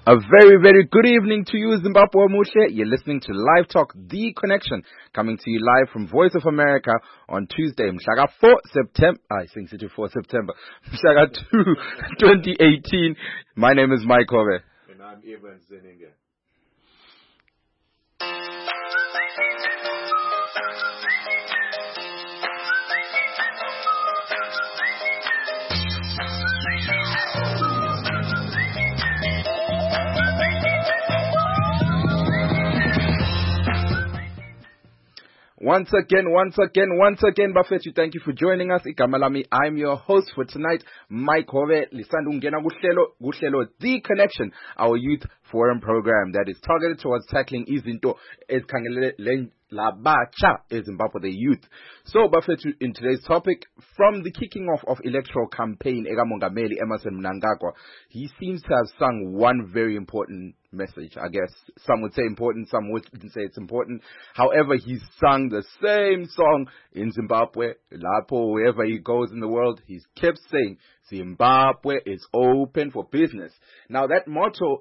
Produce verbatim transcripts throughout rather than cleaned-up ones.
A very, very good evening to you, Zimbabwe Muhle. You're listening to Live Talk, The Connection, coming to you live from Voice of America on Tuesday, Mshaka fourth September, I think it's fourth September, Mshaka second, twenty eighteen. My name is Mike Hove. And I'm Evan Zeninger. Once again, once again, once again, Bafethu, thank you for joining us. Ikamalami, I'm your host for tonight, Mike Hove. Lisandu ungena kuhlelo, kuhlelo The Connection, our youth forum program that is targeted towards tackling izinto ezikhangelele labacha eZimbabwe, the youth. So, Bafethu, in today's topic, from the kicking off of electoral campaign, Eka Mongameli Emmerson Mnangagwa, he seems to have sung one very important message. I guess some would say important, some wouldn't say it's important. However, he's sung the same song in Zimbabwe. Lapo, wherever he goes in the world, he's kept saying, Zimbabwe is open for business. Now, that motto,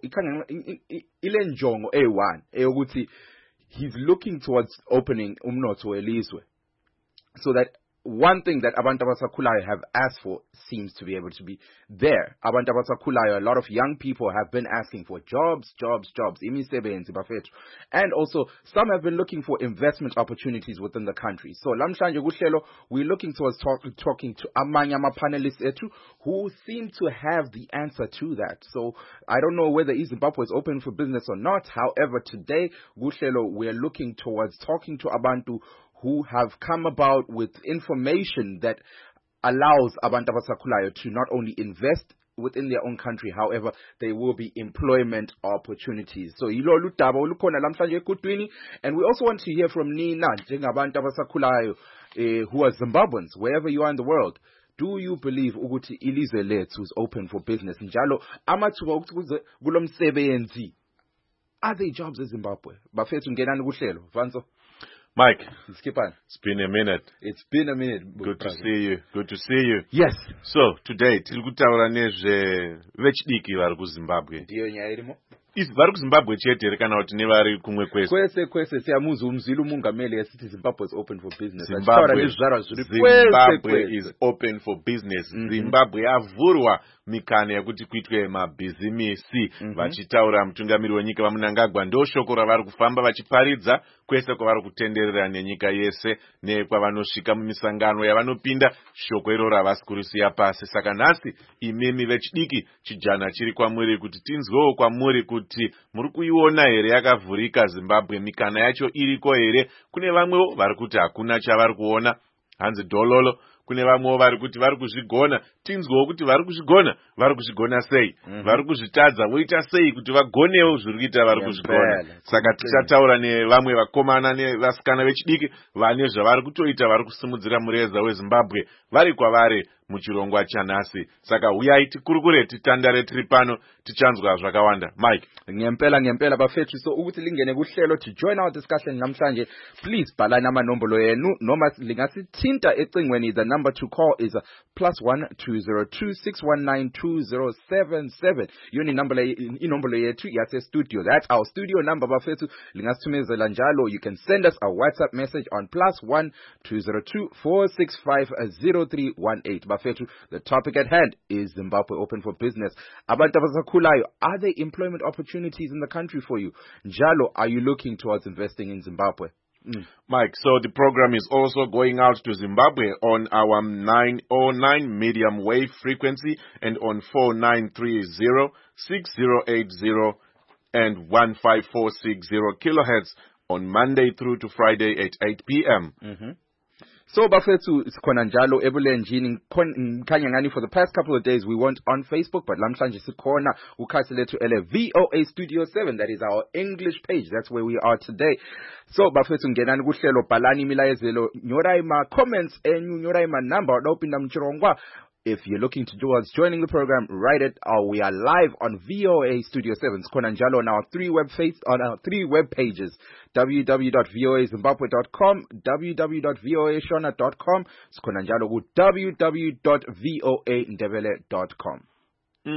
ile njongo e one, eyokuthi he's looking towards opening umnotho welizwe, so that one thing that Abantu Abasakhulayo have asked for seems to be able to be there. Abantu Abasakhulayo, a lot of young people have been asking for jobs, jobs, jobs, imisebenzi bafethu, and also some have been looking for investment opportunities within the country. So lamhlanje kuhlelo, we're looking towards talk, talking to amanye ama-panelists ethu who seem to have the answer to that. So I don't know whether Zimbabwe is open for business or not. However, today kuhlelo, we're looking towards talking to Abantu who have come about with information that allows Abantu Abasakhulayo to not only invest within their own country, however, there will be employment opportunities. So, yilo lutaba olukhona lamhlanje ekudwini, and we also want to hear from Nina, njengabantu Abasakhulayo, eh, who are Zimbabweans, wherever you are in the world. Do you believe ukuthi ilizwe lethu is open for business? Njalo amathuba ukuthi kulomsebenzi. Are there jobs in Zimbabwe? Bafethu ngenani kuhlelo, Vanzo. Mike, Skipan. It's been a minute. It's been a minute. Good to see you. Good to see you. Yes. So, today, tiri kutaura nezve vechidiki vari kuZimbabwe. Ndiyo nyaya irimo. Isi vari kuZimbabwe chete kana kuti nevari kumwe kwese. Kwese kwese siyamuza umzila umungameli esithi Zimbabwe is open for business. Zimbabwe, Zimbabwe is open for business. Mm-hmm. Zimbabwe yavhurwa mikana yekuti kuitwe mabhizimisi. Mm-hmm. Vachitaura mutungamiri wenyika vaMnangagwa ndo shoko ravari kufamba vachiparidza kwese kwavari kutenderera nenyika yese nekwavanozvika mumisangano yavanopinda, shoko iroro havasi kurisiya pasi. Saka nhasi imimi vechidiki chijana chiri kwamuri kuti tinzwewo kwamuri kuti muri kuiona here yakavhurika Zimbabwe, mikana yacho iriko here. Kune vamwewo vari kuti hakuna chavari kuona, hanzi dhololo. Kune vamwewo vari kuti vari kuzvigona. Tinzwewo kuti vari kuzvigona, vari kuzvigona sei? Mm-hmm. Vari kuzvitadza voita sei kuti vagonewo zviri kuita vari kuzvigona. Saka tichataura nevamwe vakomana nevasikana vechidiki vane zvavari kutoita, vari kusimudzira mureza weZimbabwe vari kwavari muchirongwa chanhasi. Saka uyai tikurukure, titandare tiri pano, tichanzwa zvakawanda. Mike. Ngempela ngempela bafethu, so ukuthi lingene kuhlelo to join our discussion namhlanje, please bhalani amanombolo yenu noma lingasithinta ecingweni. The number to call is a plus one two zero two six one nine two zero seven seven. Yoni number inombolo yethu yase studio. That's our studio number bafethu. Lingasithumezela njalo. You can send us a WhatsApp message on plus one two zero two four six five zero three one eight. Bafethu, the topic at hand is Zimbabwe open for business. Abantu Abasakhulayo, are there employment opportunities in the country for you? Njalo, are you looking towards investing in Zimbabwe? Mm. Mike, so the program is also going out to Zimbabwe on our nine oh nine medium wave frequency and on four nine three zero, six zero eight zero and one five four six zero kilohertz on Monday through to Friday at eight p.m. Mm-hmm. So bafethu sikhona njalo ebulenjini ngikhanya ngani for the past couple of days we weren't on Facebook, but lamhlanje sikhona ukhathi lethu ele V O A Studio seven, that is our English page. That's where we are today. So bafethu ngenani kuhlelo, bhalani imilayezelo, nyorai ma comments enyu, nyorai ma number dopinda mchirongwa. If you're looking to towards joining the program, write it. Uh, we are live on V O A Studio seven. Sikhona njalo on our three web face on our three web pages: w w w dot v o a zimbabwe dot com, w w w dot v o a shona dot com, sikhona njalo ku w w w dot v o a ndebele dot com. Mm.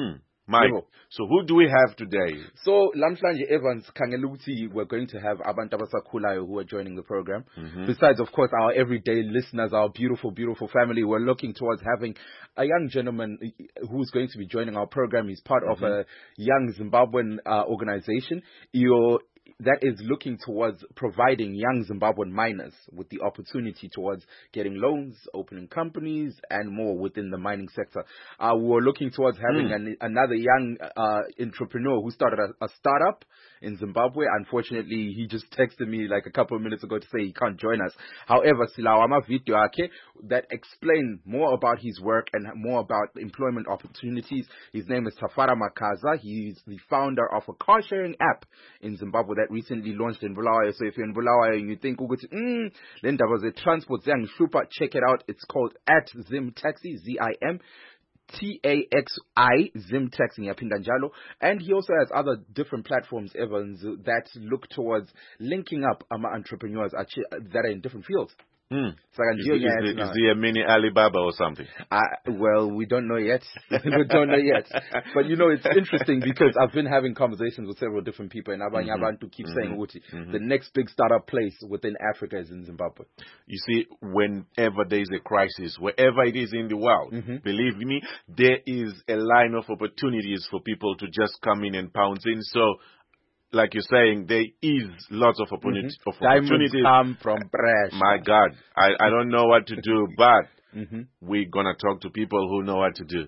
Mike, Yebo. so who do we have today? So, Lamhlanje Evans, Kangeluti, we're going to have abantu abasakhulayo who are joining the program. Mm-hmm. Besides, of course, our everyday listeners, our beautiful, beautiful family. We're looking towards having a young gentleman who's going to be joining our program. He's part mm-hmm. of a young Zimbabwean uh, organization. You're that is looking towards providing young Zimbabwean miners with the opportunity towards getting loans, opening companies, and more within the mining sector. Uh, we're looking towards having mm. an, another young uh, entrepreneur who started a, a startup in Zimbabwe. Unfortunately, he just texted me like a couple of minutes ago to say he can't join us. However, silawama video ake that explain more about his work and more about employment opportunities. His name is Tafara Makaza. He's the founder of a car sharing app in Zimbabwe that recently launched in Bulawayo. So if you're in Bulawayo and you think, mm, then there was a transport zang super, check it out. It's called at Zim Taxi, Z I M T A X I, Zim Taxi ngiyaphinda njalo. And he also has other different platforms, Evans, that look towards linking up um, entrepreneurs that are in different fields. Hmm. So is, he, is, he, is he a mini Alibaba or something? Uh, well, we don't know yet. we don't know yet. But you know, it's interesting because I've been having conversations with several different people, and Abanye mm-hmm. Abantu keep mm-hmm. saying, Uti, mm-hmm. the next big startup place within Africa is in Zimbabwe. You see, whenever there is a crisis, wherever it is in the world, mm-hmm. believe me, there is a line of opportunities for people to just come in and pounce in. So, like you're saying, there is lots of opportunity, mm-hmm. of opportunities. Diamonds come from pressure. My God, I, I don't know what to do, but mm-hmm. we're going to talk to people who know what to do.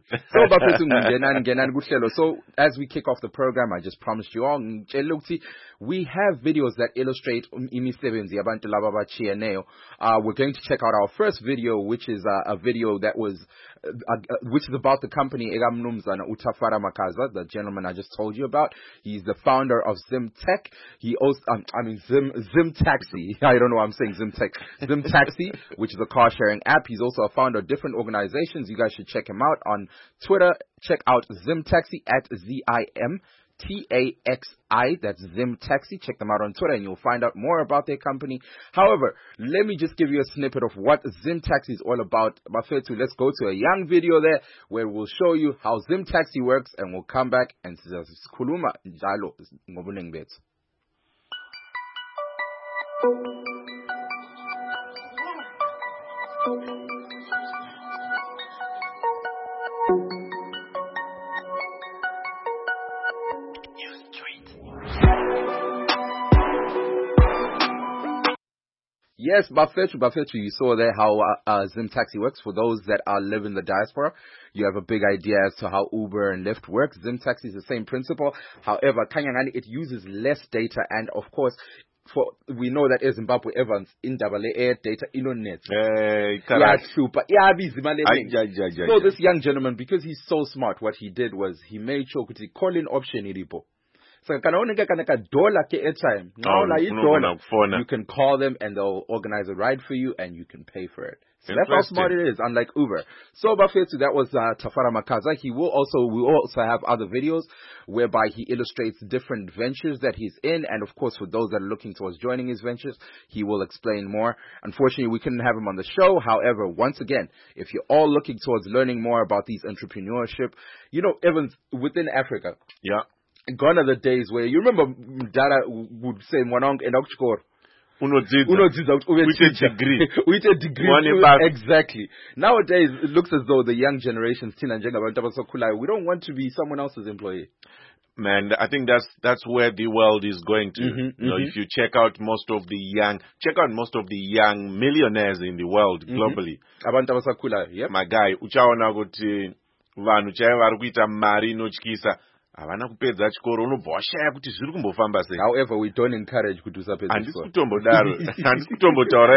So, as we kick off the program, I just promised you all, we have videos that illustrate imisebenzi yabantu laba abachiyeneyo. Uh, we're going to check out our first video, which is uh, a video that was, uh, uh, which is about the company Egamnumzana Utafara Makaza, the gentleman I just told you about. He's the founder of Zim Tech. He also, um, I mean Zim Zim Taxi. I don't know why I'm saying Zim Tech. Zim Taxi, which is a car sharing app. He's also a founder of different organizations. You guys should check him out on Twitter. Check out Zim Taxi at Z I M T A X I, that's Zim Taxi. Check them out on Twitter and you'll find out more about their company. However, let me just give you a snippet of what Zim Taxi is all about. Bafethu, let's go to a young video there where we'll show you how Zim Taxi works, and we'll come back and sikhuluma njalo ngobunengi bethu. Yes, Bafethu, Bafethu, you saw there how uh, uh, Zim Taxi works. For those that are live in the diaspora, you have a big idea as to how Uber and Lyft works. Zim Taxi is the same principle. However, Kanyangani, it uses less data, and of course, for we know that Zimbabwe Evans in double air data internet. Hey, yeah, super. Yeah, so this young gentleman, because he's so smart, what he did was he made sure to call in option iripo. So dollar airtime. You can call them and they'll organize a ride for you and you can pay for it. So that's how smart it is, unlike Uber. So Bafethu, that was uh, Tafara Makaza. He will also, we will also have other videos whereby he illustrates different ventures that he's in, and of course for those that are looking towards joining his ventures, he will explain more. Unfortunately, we couldn't have him on the show. However, once again, if you're all looking towards learning more about these entrepreneurship, you know, Evans, within Africa. Yeah. Gone are the days where you remember Dada would say Mwanang and Oxford. With a degree. With a degree. Exactly. Nowadays, it looks as though the young generations, we don't want to be someone else's employee. Man, I think that's that's where the world is going to. Mm-hmm, you know, mm-hmm. If you check out most of the young, check out most of the young millionaires in the world globally. Mm-hmm. Yep. My guy, uchaona kuti vanhu chaivo vari kuita mari inotyisa. However, we don't encourage kutusa handisi kutombodaro handisi kutombotaura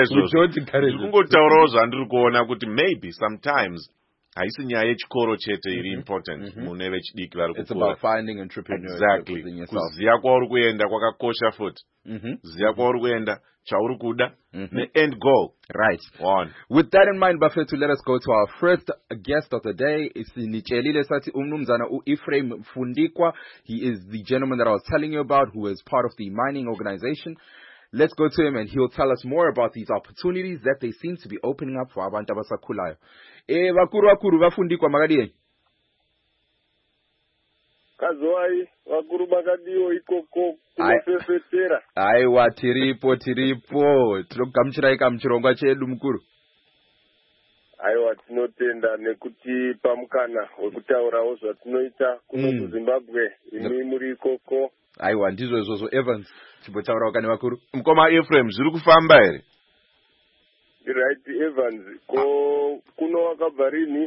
izvozvo maybe sometimes haisi nyaya yechikoro chete iri important mune vechidiki vari kukura. It's about finding entrepreneurs. Exactly. Kuziya kwauri kuenda kwakakosha futi. Ziya kwauri kuenda chauri kuda ne end goal. Right. On. With that in mind, Bafethu, let us go to our first guest of the day. Sinichelile Sati Umnumzana Ephraim Fundikwa. He is the gentleman that I was telling you about, who is part of the mining organization. Let's go to him and he'll tell us more about these opportunities that they seem to be opening up for abantu abasakhulayo. Eh bakuru bakuru bafundikwa makadiye. Kazwai vakuru vakadiwo ikoko kunofefetera. Aiwa tiripo tiripo tinogamuchirai kamuchirongwa chedu mukuru. Aiwa tinotenda nekuti pamukana wekutaurawo zvatinoita kuno Mm. kuZimbabwe imi muri ikoko. Aiwa ndizvo izvozvo Evans chimbotaurawo kane vakuru. Mukoma Ephraim zviri kufamba here? Right Evans ko kuno wakabva rini?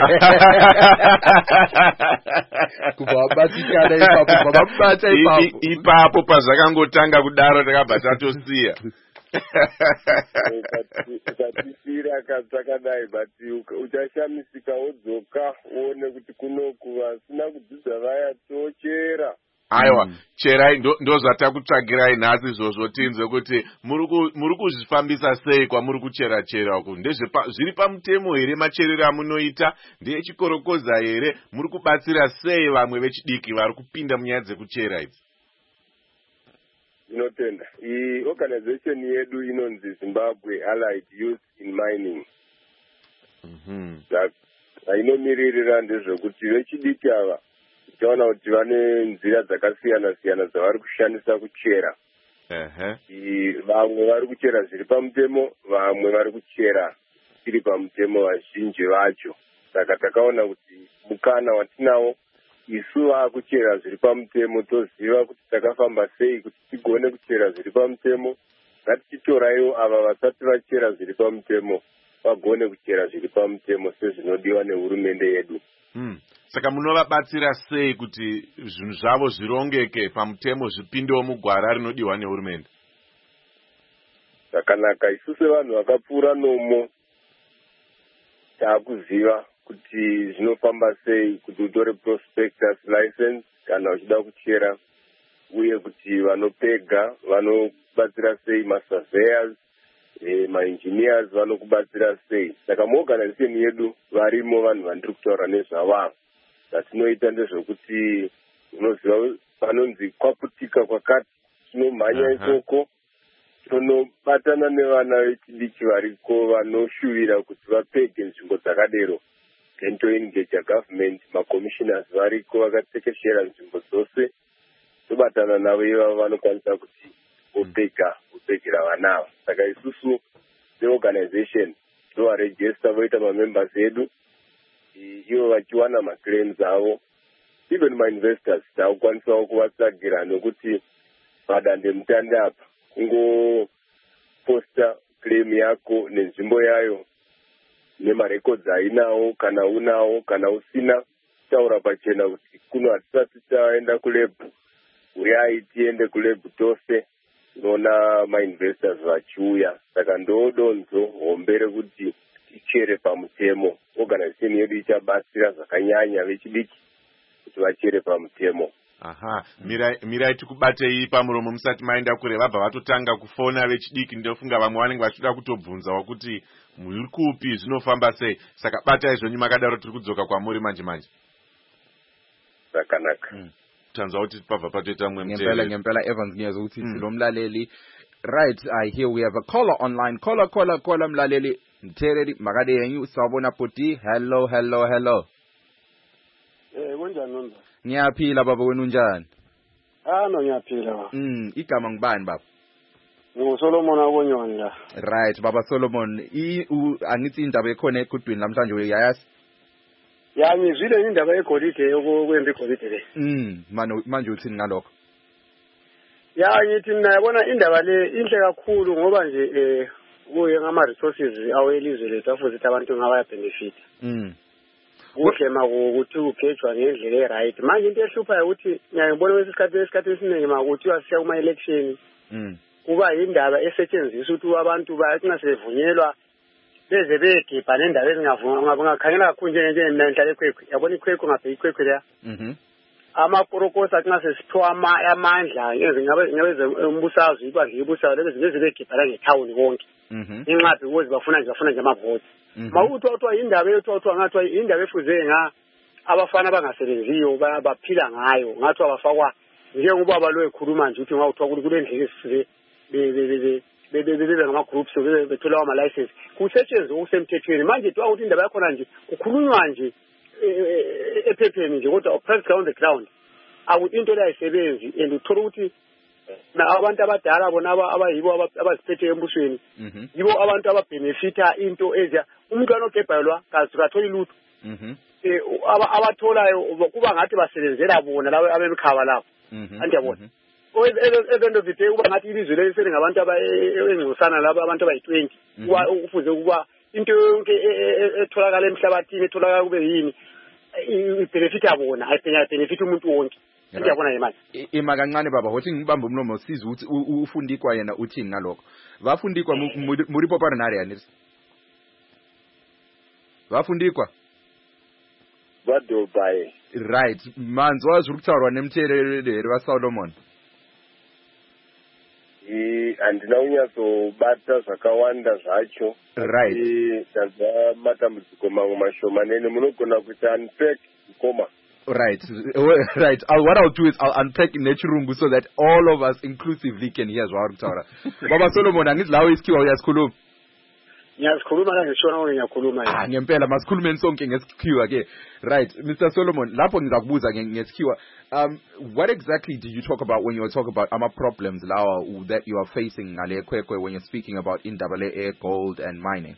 Kubva wabatikana ipapo kubva wabata ipapo. Ipapo pazvakangotanga kudaro takabva tatosiya. Ukatisira katakadai but uchashamisika wodzoka uone kuti kunoku vasina kudzidza vaya tochera. Aiwa, Mm. cherai ndo zvatakutsvagirai nhasi izvozvo tinzwe kuti muri kuzvifambisa sei kwamuri kuchera chera uku. Zviri pamutemo here macherero amunoita? Ndeyechikorokoza here? Muri kubatsira sei vamwe vechidiki vari kupinda munyaya dzekuchera idzi? Inotenda. I organization yedu inonzi Zimbabwe Allied Youth in Mining. Mhm. Inomiririra ndezvekuti vechidiki ava tichaona kuti vane nzira dzakasiyana siyana dzavari kushandisa kuchera. Ehe. Vamwe vari kuchera zviri pamutemo, vamwe vari kuchera tiri pamutemo vazhinji vacho. Saka takaona kuti mukana watinawo isu vakuchera zviri pamutemo toziva kuti takafamba sei kuti tigone kuchera zviri pamutemo. Ngatichitoraiwo ava vasati vachera zviri pamutemo vagone kuchera zviri pamutemo sezvinodiwa nehurumende yedu. Mm. Saka munovabatsira sei kuti zvinhu zvavo zvirongeke pamutemo zvipindewo mugwara rinodiwa nehurumende? Zvakanaka, isu sevanhu vakapfuura nomo taakuziva kuti zvinofamba sei kuti utore prospectus license kana uchida kuchera, uye kuti vanopega vanobatsira sei, masurveyors, eh, maengineers vanokubatsira sei. Saka muorganization yedu varimo vanhu vandiri kutaura nezvavavo. Zvatinoita ndezvekuti unoziva panonzi kwaputika kwakati, tinomhanya ikoko tonobatana nevana vechidiki variko vanoshuvira kuti vapege nzvimbo dzakadero, then toengeja government, macommissioners variko vakatekeshera nzvimbo dzose, tobatana navo ivavo vanokwanisa kuti vopega vopegera vanavo. Saka isusu seorganization tovaregister voita mamembers edu, ivo vachiwana maclaims avo. Even mainvestors takukwanisawo kuvatsagira nokuti padande mutande apa kungoposta claim yako nenzvimbo yayo nemarecords ainawo, kana unawo kana usina taura pachena kuti kuno hatisati taenda kulebhu, uyai tiende kulebhu tose. Unoona mainvestors vachiuya. Saka ndodonzo hombe rekuti tichere pamutemo. Organization yedu ichabatsira zvakanyanya vechidiki kuti vachere pamutemo. Aha, mirai mirai tikubatei pamuromo musati maenda kure, vabva vatotanga kufona vechidiki. Ndofunga vamwe vanenge vachida kutobvunzawo kuti muri kupi, zvinofamba sei. Saka batai zvonyu makadaro tiri kudzoka kwamuri manje manje. Zvakanaka. Mm. Tanzwa kuti pabva patoita mwe Ngempela muteveri. ngempela Evans ngiyazi ukuthi Mm. silomlaleli. Right, I hear we have a caller online. Caller caller caller mlaleli. Mthereri makade yenyu sawubona bhuti. Hello hello hello. Eh kunjani nonza? Ngiyaphila baba wena unjani? Ah no ngiyaphila baba. Mm, igama ngibani baba? NguSolomon Abonyoni la. Right baba Solomon. I u- angithi indaba ekhona egudwini namhlanje uyayazi? Ya ngizwile indaba yegolide yokwemba igolide le. Mm, manje manje uthini ngalokho? Ya ngithi nayabona indaba le inhle kakhulu ngoba nje eh kuye ngama resources awelizwe lethu afuthi abantu ngabaya benefit. Mm. Kuhle makuthi ugejwa ngendlela eright. Manje into ehlupha ukuthi ngiyabona wesikhathi esikhathi esiningi makuthi wasiya kuma election. Mm. Kuba indaba esetshenziswa ukuthi abantu bayakungasevunyelwa beze begibha nendaba ezingavunga ngakhangela kakhulu nje nje nenhlale ekhwekwe. Yabona ikhwekwe ngapha ikhwekwe la. Mhm. Amaporokosa athi ngasesithiwa amandla ngeze ngabe ngabe umbusazwe ibandla ibusayo lezi lezi begibhala ngetown konke. Mhm. Inqaphi ukuthi bafuna nje bafuna nje amavoti. Mhm. Mawuthi wathwa indaba yothwa ngathwa indaba efuze nga abafana bangasebenziyo baphila ngayo ngathi abafakwa njengoba balo ekhuluma nje ukuthi ngawuthwa kule ndlela esifuze be be be be be be ngama groups bethola ama license kusetshenzwe okusemthethweni. Manje thiwa ukuthi indaba yakho nje kukhulunywa nje ephepheni nje kodwa practical on the ground into leyayisebenzi and uthola ukuthi abantu abadala bona abayibo abaziphethe embusweni yibo abantu ababhenefitha into eziya umuntu anogebhelwa kathola ilutho eh abatholayo kuba ngathi basebenzela bona labo abemkhaba lapho andiyabona event of the day kuba ngathi ilizwe lesele ngabantu abengcosana labo abantu abayi-twenty ufuze ukuba into yonke etholakala emhlabathini etholakala kube yini ibenefitha bona ayibenefitha umuntu wonke ngiyabona imali ima kancane baba hothi ngibambe umlomo siza ukuthi ufundikwa yena uthini ngalokho bafundikwa muri popara nari yani bafundikwa bado baye right manzo wazuri kutaurwa nemtherero wa Solomon eh andina unyazobata zvakawanda zvacho right tazva matambudziko mamwe mashomanene munogona kuita unpack koma. Right, right. Uh, what I'll do is I'll unpack in Nechirungu so that all of us inclusively can hear Zwar Baba Solomon, angizilawo isikhiwa uyazikhuluma. Ngiyazikhuluma la ngishona ngoba ngiyakhuluma yini. Ah, ngempela masikhulume sonke ngesikhiwa ke. Right, Mister Solomon, lapho ngizakubuza ngesikhiwa. Um what exactly do you talk about when you talk about ama problems lawa that you are facing ngale kwekwe when you're speaking about in double A gold and mining?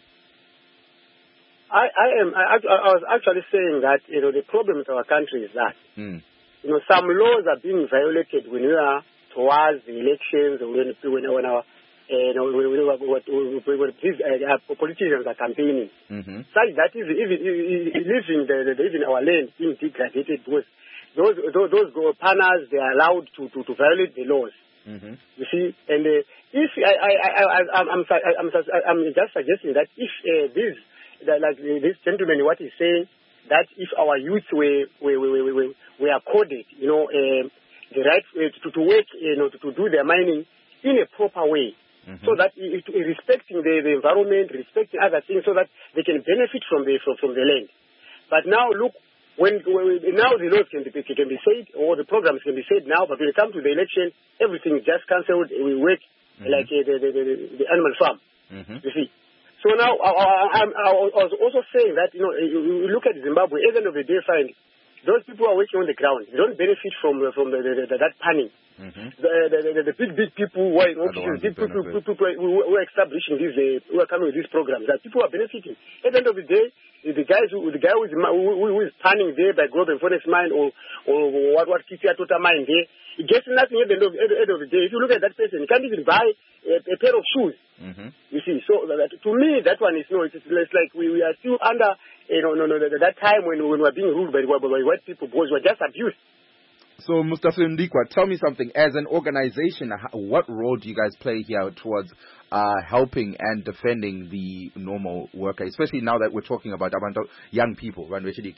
I, I am. I, I was actually saying that you know the problem with our country is that mm. you know some laws are being violated when we are towards the elections, when when, when our uh, you know when, when, when, when these uh, politicians are campaigning. Mm-hmm. Such that even even the, the, even our land being degraded because those those, those partners they are allowed to, to, to violate the laws. Mm-hmm. You see, and uh, if I I I I I'm I'm I'm just suggesting that if uh, these That, like this gentleman, what he's saying, that if our youth were were were, were, were accorded, you know, uh, the right uh, to, to work, you know, to, to do their mining in a proper way, mm-hmm. so that it, it, respecting the, the environment, respecting other things, so that they can benefit from the from, from the land. But now look, when, when now the laws can be can be said, or the programs can be said now, but when it comes to the election, everything is just cancelled. We work mm-hmm. like uh, the, the, the the animal farm. Mm-hmm. You see. So now, I, I, I was also saying that, you know, you look at Zimbabwe, at the end of the day, find those people who are working on the ground, they don't benefit from from the, the, the, that panning. Mm-hmm. The, the, the, the big, big people who are in offices, big people, people, people who are establishing these, uh, who are coming with these programs, that people are benefiting. At the end of the day, the guys who, the guy who is, who, who is panning there by Globe and Forest Mine or, or what, what Kisia Tota Mine there, he gets nothing at the end of, at the end of the day. If you look at that person, he can't even buy a, a pair of shoes. Mm-hmm. You see, so that, to me, that one is no. It's, it's like we, we are still under, you know, no, no, no, that time when, when we were being ruled by, by, by white people because we were just abused. So, Mustafa Ndikwa, tell me something. As an organization, what role do you guys play here towards uh, helping and defending the normal worker, especially now that we're talking about young people?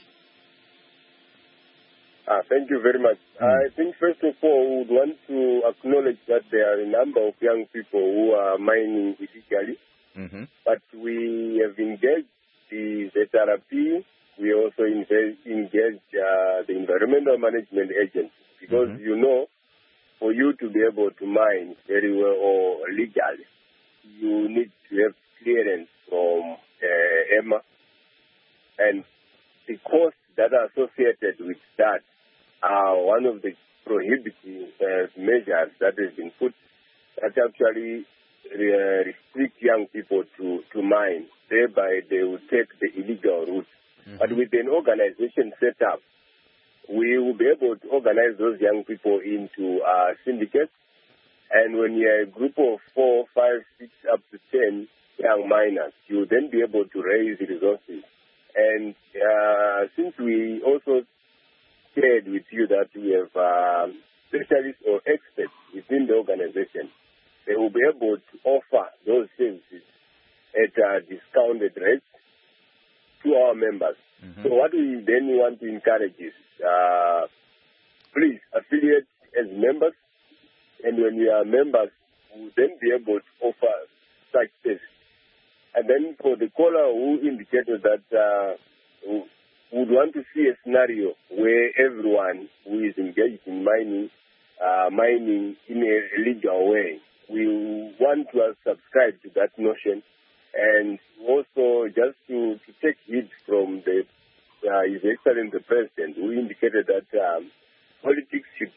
Ah, thank you very much. Mm. I think first of all, we would want to acknowledge that there are a number of young people who are mining illegally, mm-hmm. but we have engaged the Z R P. We also engaged, engaged uh, the Environmental Management Agency because, mm-hmm. you know, for you to be able to mine very well or legally, you need to have clearance from uh, E M A, and the costs that are associated with that are one of the prohibiting uh, measures that has been put that actually uh, restrict young people to, to mine. Thereby, they will take the illegal route. Mm-hmm. But with an organization set up, we will be able to organize those young people into uh, syndicates. And when you're a group of four, five, six, up to ten young miners, you will then be able to raise resources. And uh, since we also shared with you that we have uh, specialists or experts within the organization, they will be able to offer those services at uh, discounted rates to our members. Mm-hmm. So what we then want to encourage is, uh, please affiliate as members, and when we are members, we will then be able to offer such services. And then for the caller who indicated that uh, would want to see a scenario where everyone who is engaged in mining, uh, mining in a legal way, we want to uh, subscribe to that notion, and also just to, to take heed from the uh, His Excellency the President, who indicated that um, politics should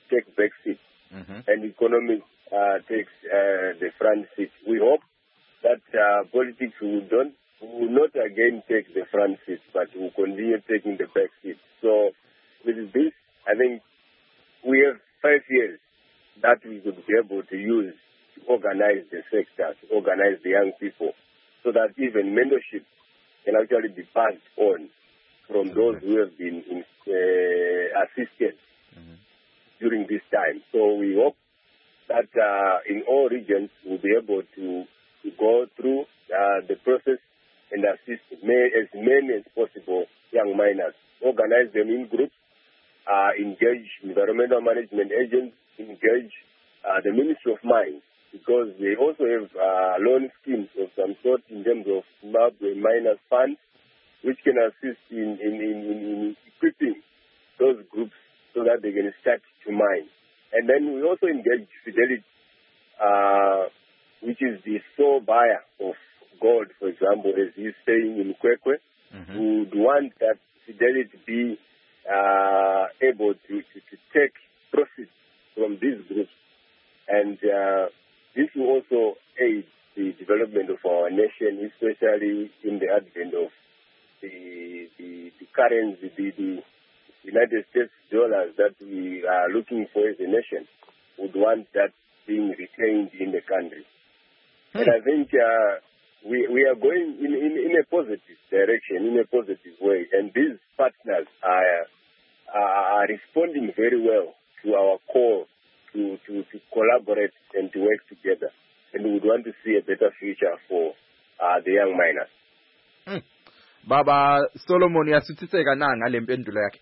economic uh, takes uh, the front seat. We hope that uh, politics will not, will not again take the front seat, but will continue taking the back seat. So with this, I think we have five years that we could be able to use to organize the sector, to organize the young people, so that even mentorship can actually be passed on from those who have been in, uh, assisted mm-hmm. during this time. So we hope that uh, in all regions we'll be able to, to go through uh, the process and assist may, as many as possible young miners, organize them in groups, uh, engage environmental management agents, engage uh, the Ministry of Mines, because they also have uh, loan schemes of some sort in terms of Zimbabwe Miners Fund, which can assist in, in, in, in equipping those groups so that they can start to mine. And then we also engage Fidelity, uh, which is the sole buyer of gold, for example, as he's saying in Kwekwe, mm-hmm. who would want that Fidelity be uh, able to, to, to take profits from these groups. And uh, this will also aid the development of our nation, especially in the advent of the, the, the currency, the, the United States dollars that we are looking for as a nation. Would want that being retained in the country. Hmm. And I think uh, we we are going in, in, in a positive direction, in a positive way. And these partners are, are responding very well to our call to, to, to collaborate and to work together. And we would want to see a better future for uh, the young miners. Hmm. Baba Solomon yasuthiseka na ngale mpendulo yakhe.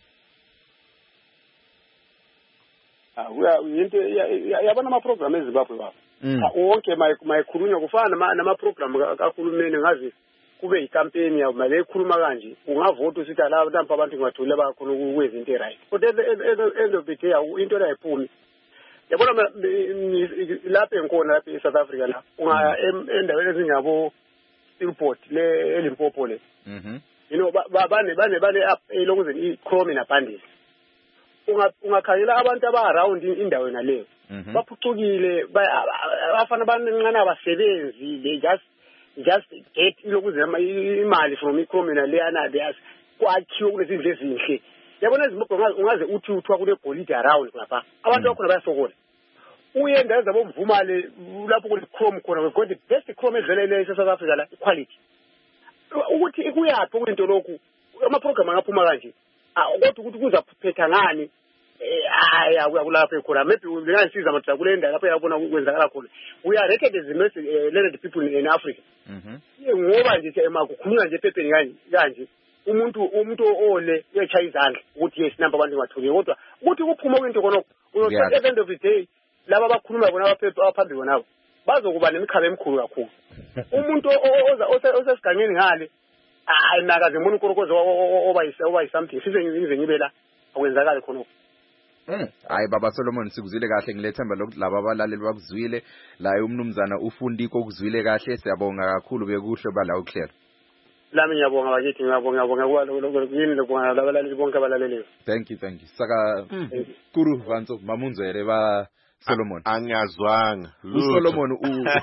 Ah into yabona ama program eZimbabwe baba. Wonke mayikhulunywa kufana nama program kaHulumeni ngazi kube icampaign ya mali ekhuluma kanje ungavota usithi la nampa abantu ngathule bakhona ukwenza into right. Kodwa end of the day into la iphumi. Yabona lapha enkona lapha eSouth Africa la unga endaweni ezingabo Stillport le eLimpopo le. Mhm. You know bane bane bane elokuzeni iChrome nabandisi. Ungakhangela abantu aba around indawo naleyo baphucukile bafana abancane abasebenzi they just just get lokuzema imali from iChrome leyana there's kwakhiwa kulezindlu ezinhle yabona izimbogo ungaze uthi uthwa kule golide around lapha abantu bakhona bayasokola uyenda ezabo umvumale lapho kule Chrome khona we got the best Chrome edlelele eSouth Africa la quality ukuthi kuyaphi kwinto lokhu ama program angaphuma kanje kodwa ukuthi kuzaphetha ngani aya kulapha ekhona maybe ngiyasiza amadoda kulenda lapha yabona ukwenzakala khona we are rated as the most learned people in Africa mhm ngoba nje emakukhulunywa nje ephepheni kanje kanje umuntu umuntu ole uyachaya izandla ukuthi yes number abantu ngathuli kodwa ukuthi kuphuma kwinto khona uyothatha at the end of the day laba abakhuluma bona abaphepha abaphambili bonabo bazokuba nemikhaba emikhulu kakhulu umuntu oza osesigangeni ngale hayi nakaze umuntu ukorokozo oba yisa oba yisamthi size ngize ngibe la akwenzakala khona. Mm. Hayi baba Solomon sikuzwile kahle ngilethemba lokuthi laba abalaleli bakuzwile la umnumzana ufundiko ukuzwile kahle siyabonga kakhulu bekuhle bala ukuhlela. Lami ngiyabonga bakithi ngiyabonga ngiyabonga yini lokubonga labalaleli bonke abalaleleyo. Thank you thank you. Saka mm. Kuru vanzo mamunzere ba Solomon. Angazwanga. Solomon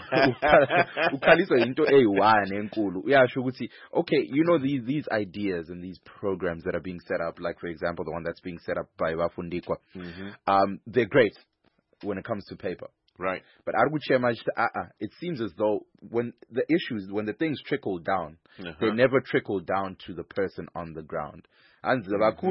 ukhaliswa into eyi-one enkulu. Uyasho ukuthi okay, you know these these ideas and these programs that are being set up, like for example the one that's being set up by Bafundikwa. Mm-hmm. Um they're great when it comes to paper. Right. But uh, it seems as though when the issues, when the things trickle down, uh-huh. they never trickle down to the person on the ground. And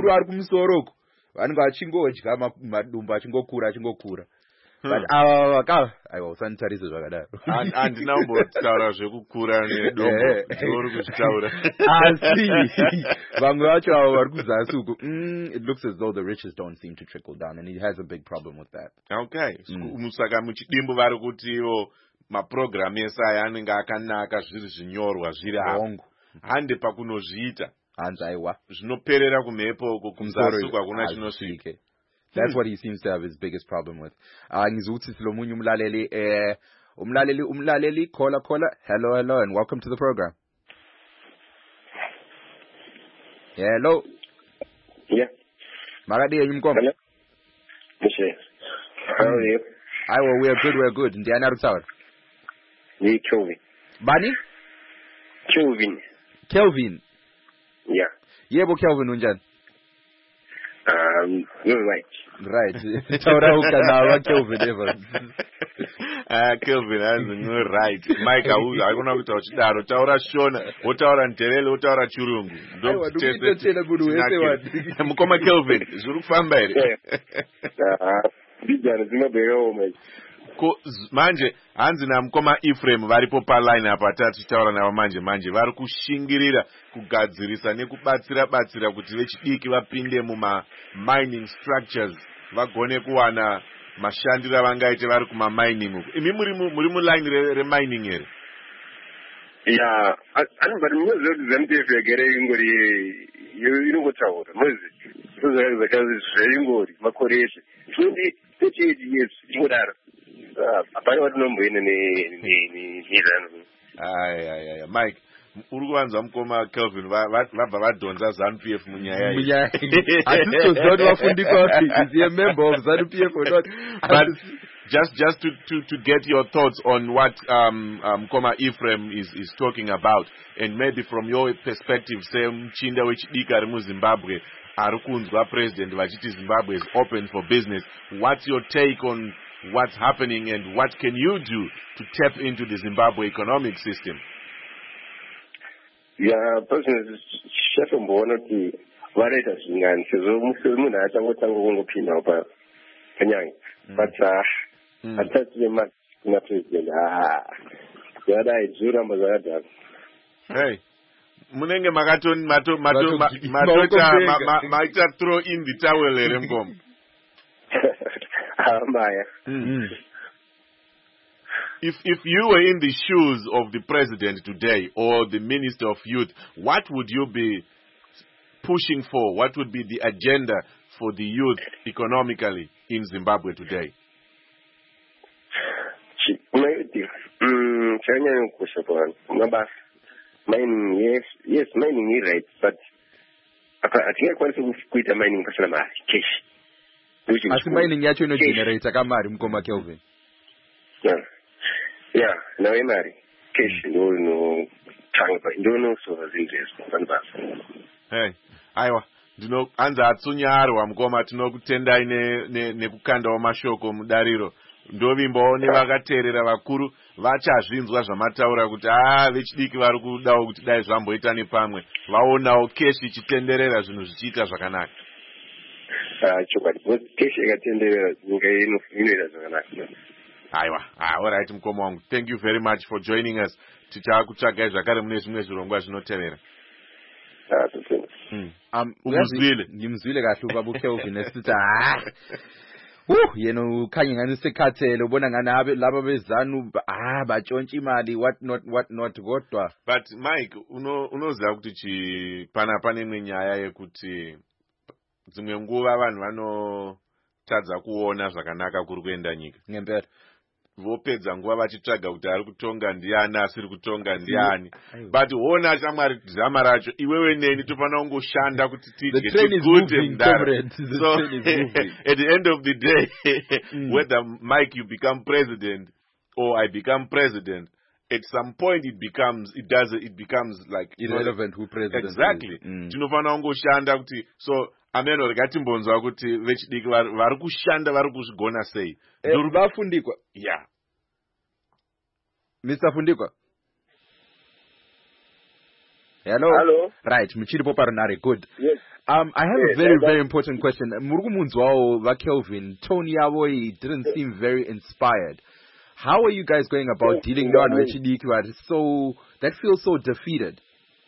but uh ayo sanitarize zvakadaro andinambotaura zvekukura nedombo zvouri kuzvitaura asi vamwe vacho avo vari kuzasi uko it looks as though the riches don't seem to trickle down and he has a big problem with that. Okay musaka muchidimbo vari kutiwo maprogram ese aya anenge akanaka zviri zvinyorwa zviri apo hande pakunozviita hanzi aiwa zvinoperera kumhepo uko kumzasi uko hakuna chinosvika. That's what he seems to have his biggest problem with. Ah, ngizuthi silomunye umlaleli eh umlaleli umlaleli caller caller. Hello hello and welcome to the program. Hello. Yeah. Magadi yimkom. Hello. Yes. How are you? Aiwa, we are good, we are good. Ndiani arutaura? Ni Kelvin. Bani? Kelvin. Kelvin. Yeah. Yebo Kelvin unjani? Um, you're right. Right. Taura ukanawa Kelvin Evans. Ah, Kelvin hanzi no right. Mike auza akuna kuti uchidaro taura shona, wotaura nterele, wotaura chirungu. Aiwa, ndikutotela kudu wese wadi. Mukoma Kelvin, zviri kufamba here. Ah, ndijana zimabhero manje. Ko manje hanzi namukoma Ephraim varipo paline apa tataura navo manje manje vari kushingirira kugadzirisa nekubatsira batsira kuti vechidiki vapinde muma mining structures vagone kuwana mashandiro avangaite vari kuma mining uko. Imi muri muri mu line re, re mining here. Yeah, ani bari muzo zamtefe yagere ingori inongotaura muzi. Muzo zakazi zvingori makoreshe. Fundi techeji yes ingodaro. Apana watu nomboine ni ni ni ni zanu. Ai ai ai Mike uri kuvanza mukoma Kelvin vabva vadhonza ZANU P F munyaya iyi. Munyaya. Atitozoti wafundikwa kuti is a member of ZANU P F or not. But just just to to to get your thoughts on what um um Mukoma Ephraim is is talking about, and maybe from your perspective, say mchinda wechidiki ari muZimbabwe ari kunzwa president vachiti Zimbabwe is open for business. What's your take on what's happening and what can you do to tap into the Zimbabwe economic system? Yeah, personally, chef mbona kuti vareta zvingani sezvo munhu achangotanga kungopinda pa kanyanga. But uh, atati yema kuna president ah yada ijura mbazada. Hey, munenge makaton mato mato matota maita throw in the towel ere mkomo. Maya. Mm-hmm. If if you were in the shoes of the president today or the minister of youth, what would you be pushing for? What would be the agenda for the youth economically in Zimbabwe today? Mining, yes, yes, mining is right, but I think I want to quit a mining person cash. Asi mining yacho ino generator kamari mukoma Kelvin. Yeah. Yeah, no imari. Cash no no tanga ndo no so zinjesi panbasa. Hey, aiwa. Ndino anza atsunyarwa mukoma tinokutendai ne nekukanda wamashoko mudariro. Ndovimbawo nevakateerera vakuru vachazvinzwa zvamataura kuti ah vechidiki vari kudawo kuti dai zvamboita nepamwe vaonawo keshi ichitenderera zvinhu zvichiita zvakanaka. Ah, chokwadi. Keshi ikatenderera nyika ino inoita zvakanaka. Aiwa. Ah, all right mukoma wangu. Thank you very much for joining us. Tichakutsvagai zvakare mune zvimwe zvirongwa zvinotevera. Ah, tutenda. Mm. Um, umuzwile. Ngimzwile kahle ubaba uKelvin esithi ah Uh, yena ukhanye ngani sekhathele ubona ngani abe laba bezanu ah batshontsha imali what not what not kodwa. But Mike uno unoziva kuti chi pana pane imwe nyaya yekuti dzimwe nguva vanhu vanotadza kuona zvakanaka kuri kuenda nyika. Ngempela. Vopedza nguva vachitsvaga kuti ari kutonga ndiani asiri kutonga ndiani. But wona shamwari zama racho iwewe neni tofana kungoshanda kuti tidye tigute mudara. So at the end of the day mm. whether Mike you become president or I become president, at some point it becomes it does it becomes like irrelevant who president exactly. Mm. Tinofana kungoshanda kuti so ameno rikatimbonzwa kuti vechidiki vari kushanda vari kuzvigona sei. Nduri vafundikwa. Yeah. Mister Fundikwa. Hello. Hello. Right, Michiri Poparanare, good. Yes. Um, I have yes, a very, yes, very important question. Murugumunzwao va Kelvin, Tony Yawoi didn't seem very inspired. How are you guys going about yes, dealing with Chidiki so that feels so defeated?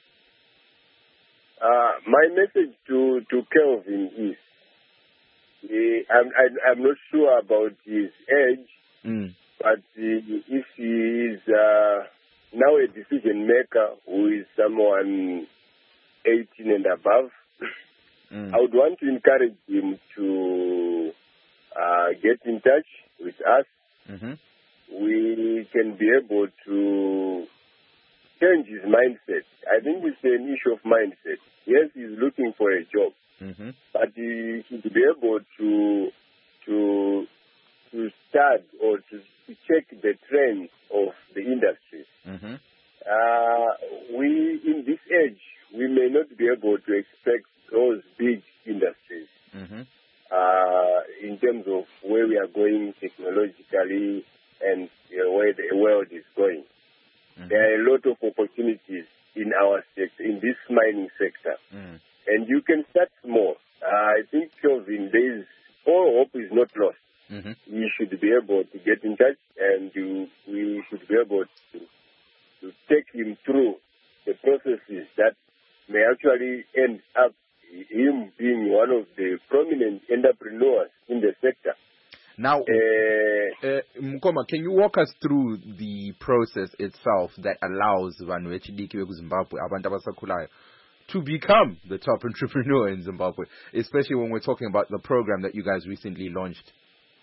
Uh, my message to, to Kelvin is, uh, I'm, I, I'm not sure about his age, mm. but uh, if he is uh, now a decision maker who is someone eighteen and above, mm. I would want to encourage him to uh, get in touch with us. Mm-hmm. We can be able to change his mindset. I think it's an issue of mindset. Yes, he's looking for a job, mm-hmm. but he should be able to to to start chart or to, to check the trend of the industries. Mm-hmm. Uh, we, in this age, we may not be able to expect those big industries Mm-hmm. uh, in terms of where we are going technologically and you know, where the world is going. Mm-hmm. There are a lot of opportunities in our sector, in this mining sector. Mm. And you can start small. Uh, I think, Kelvin, there is, all hope is not lost. Mm-hmm. You should be able to get in touch, and you, we should be able to, to take him through the processes that may actually end up him being one of the prominent entrepreneurs in the sector. Now, Uh, uh, Mkoma, can you walk us through the process itself that allows vanhu vechidikiwe kuZimbabwe, abantu abasakhulayo, to become the top entrepreneur in Zimbabwe, especially when we're talking about the program that you guys recently launched?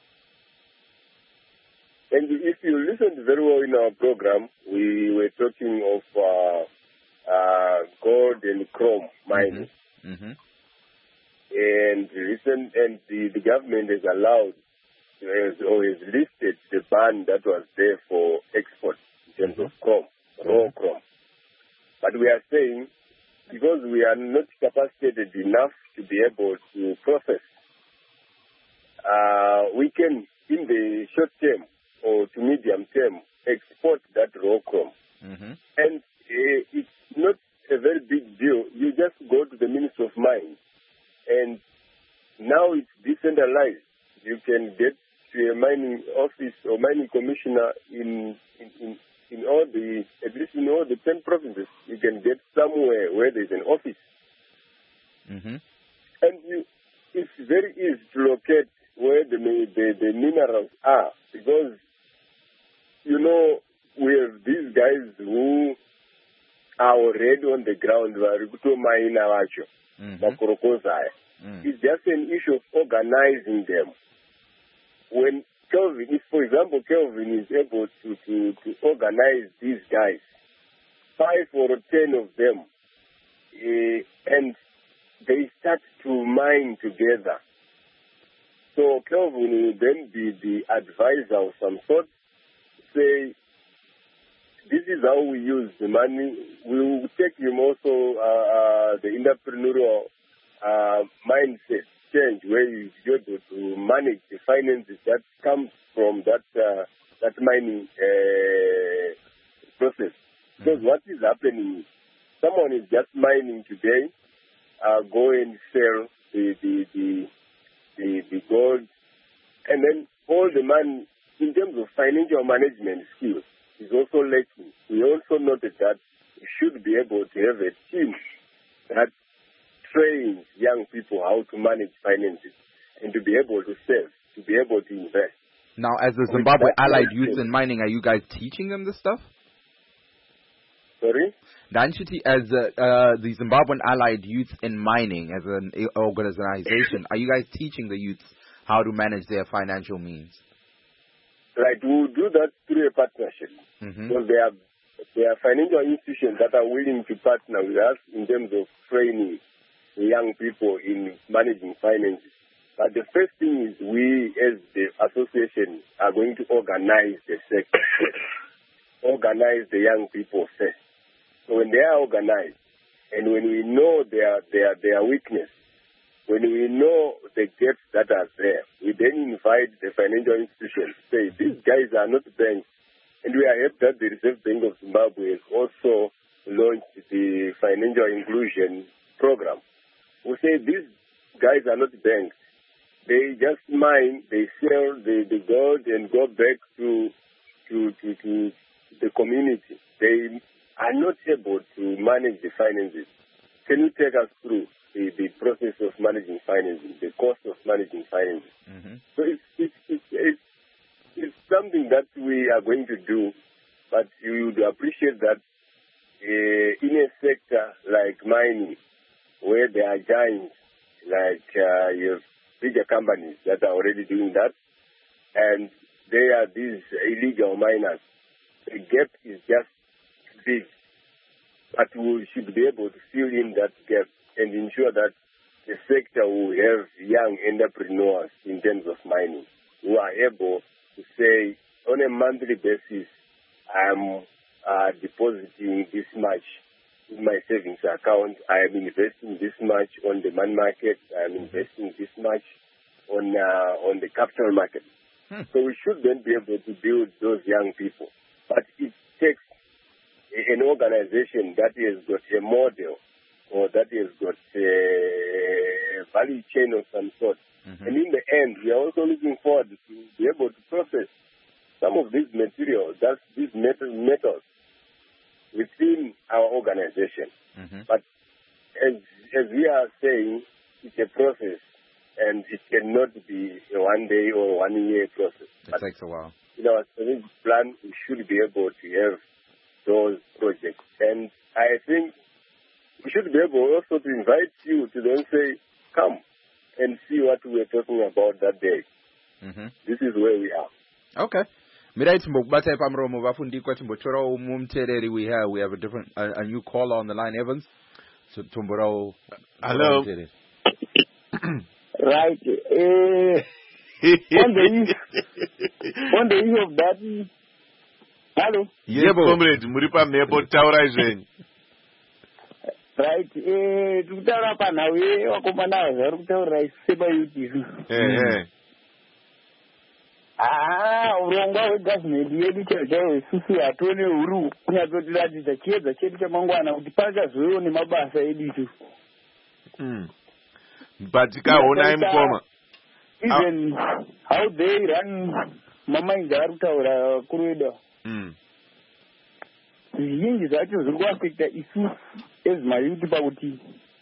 And if you listened very well in our program, we were talking of uh, uh, gold and chrome mining. Mm-hmm. Mm-hmm. And recent, and the, the government has allowed, has, or has listed the ban that was there for export in terms of chrome, raw chrome. But we are saying, because we are not capacitated enough to be able to process, uh, we can, in the short term or to medium term, export that raw chrome. Mm-hmm. And uh, it's not a very big deal. You just go to the Ministry of Mines, and now it's decentralized. You can get to a mining office or mining commissioner in in, in in all the, at least in all the ten provinces. You can get somewhere where there's an office. Mm-hmm. And you, it's very easy to locate where the, the, the minerals are, because, you know, we have these guys who are already on the ground. Mm-hmm. Mm. It's just an issue of organizing them. When Kelvin, if for example Kelvin is able to, to, to organize these guys, five or ten of them, uh, and they start to mine together. So Kelvin will then be the advisor of some sort, say, this is how we use the money. We will take him also uh, uh, the entrepreneurial uh, mindset change, where you be able to manage the finances that comes from that uh, that mining uh, process. Because what is happening is, someone is just mining today, uh, go and sell the the, the the the gold, and then all the money in terms of financial management skills is also lacking. We also noted that we should be able to have a team that trains young people how to manage finances and to be able to save, to be able to invest. Now, as the Zimbabwe Allied Youth in Mining, are you guys teaching them this stuff? Sorry? Danchiti, as uh, uh, the Zimbabwean Allied Youth in Mining, as an organization, are you guys teaching the youths how to manage their financial means? Right, we'll do that through a partnership. Mm-hmm. Because there are, there are financial institutions that are willing to partner with us in terms of training young people in managing finances. But the first thing is we, as the association, are going to organize the sector, organize the young people first. So when they are organized, and when we know their their their weakness, when we know the gaps that are there, we then invite the financial institutions to say, these guys are not banks. And we are happy that the Reserve Bank of Zimbabwe has also launched the financial inclusion program. We say these guys are not banks. They just mine, they sell the, the gold and go back to, to, to, to the community. They are not able to manage the finances. Can you take us through the, the process of managing finances, the cost of managing finances? Mm-hmm. So it's, it's, it's, it's, it's something that we are going to do, but you would appreciate that uh, in a sector like mining, where there are giants, like uh, you have bigger companies that are already doing that, and there are these illegal miners. The gap is just big, but we should be able to fill in that gap and ensure that the sector will have young entrepreneurs in terms of mining who are able to say, on a monthly basis, I'm uh, depositing this much in my savings account. I am investing this much on the money market. I am investing this much on uh, on the capital market. Hmm. So we should then be able to build those young people. But it takes an organization that has got a model or that has got a value chain of some sort. Mm-hmm. And in the end, we are also looking forward to be able to process some of these materials, that's these metal, metals, within our organization. Mm-hmm. But as, as we are saying, it's a process, and it cannot be a one-day or one-year process. It but takes a while. In our strategic plan, we should be able to have those projects. And I think we should be able also to invite you to then say, come and see what we are talking about that day. Mm-hmm. This is where we are. Okay. Midday Mbokubata Pamromo Bafundi Kwatimbotoro Mumtereri we have we have a different a, a new caller on the line, Evans. So Tumboro. Hello. Right. Uh, on the issue on the issue of that. Hello. Yes, comrade, Muripa Nebo Taura Zen. Right. Eh, Tutara Panawe, Wakomana, Rutaura, Seba Yuti. Eh, Ah, urongo wa government yedu chajawe susu atone uru kunyazodilati zacheza chetu cha mangwana utipaka zoyo ni mabasa editu. Mm. Batika ona imkoma. Even how they run mama ingaruta ora kuruida. Mm. Zingi zacho zilikuwa affecta isu as mayuti pakuti.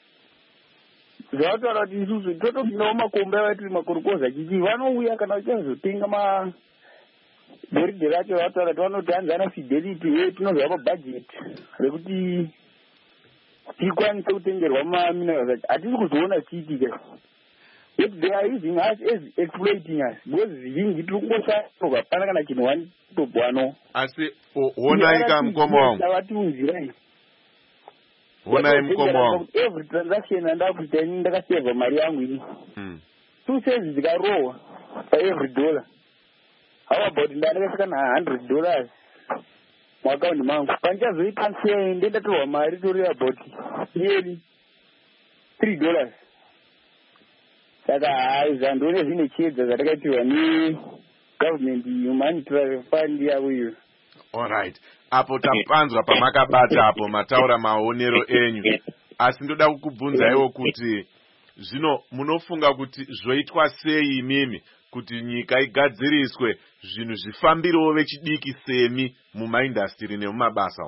Zvato rati isusu toto tinawo makombe vatiri makurukoza chichi vanouya kana vachazotenga ma goridhe racho vataura kuti vanoti hanzi ana fidelity uye tinozva pabudget rekuti tikwanise kutengerwa maminerals acho hatisi kuzoona chiitika but they are using us as exploiting us because zvinji tiri kungoshaoka pana kana chinhu one top wano asi wonaika mukoma wangu vatiunzirai Wona imkomo every transaction and up to ndakaseva mari yangu ini mm two cents zikarowa for every dollar. How about ndakasika na one hundred dollars mwakaunti mangu panchazoitransfer ndendatowa mari tori about nearly three dollars. Saka hai zandone zvine chiedza zvatakaitiwa ni government humanitarian fund yavo iyo. All right. Apo tapanzwa pamakabata apo mataura maonero enyu. Asi ndoda kukubvunza iwo kuti zvino munofunga kuti zvoitwa sei imimi kuti nyika igadziriswe zvinhu zvifambirewo vechidiki semi mumaindastry nemumabasa.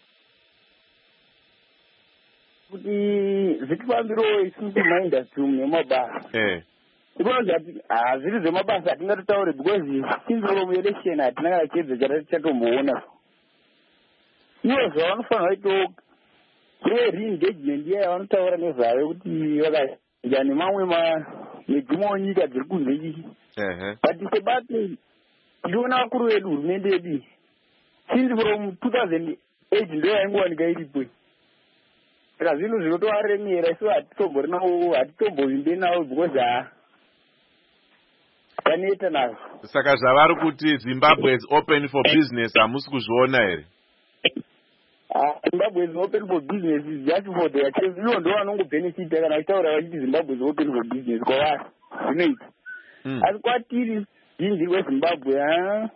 Kuti zvitifambirewo isusu mumaindastry nemumabasa. Eh. Because hazviri zvemabasa hatingatotaure because tinzoro muelection hatina kana chiedza chatatomboona. Ivo zvavanofanira kuitawo kune re-engagement iya yavanotaura nezvayo kuti vakaja nemamwe medzimwewo nyika dziri kunze ichi. But sebate ndiona vakuru vedu hurumende yedu since from two thousand eight ndo yaingowanika iripo. Saka zvinhu zvinotovaremera isu hatitombo nawo hatitomboimbe nawo because ha kaneta nazvo. Saka zvavari kuti Zimbabwe is open for business hamusi kuzviona here? Zimbabwe is open for business is just for their children. You don't want to benefit kana itaura kuti Zimbabwe is open for business kwavari zvinoita. Asi kwatiri jinji weZimbabwe ha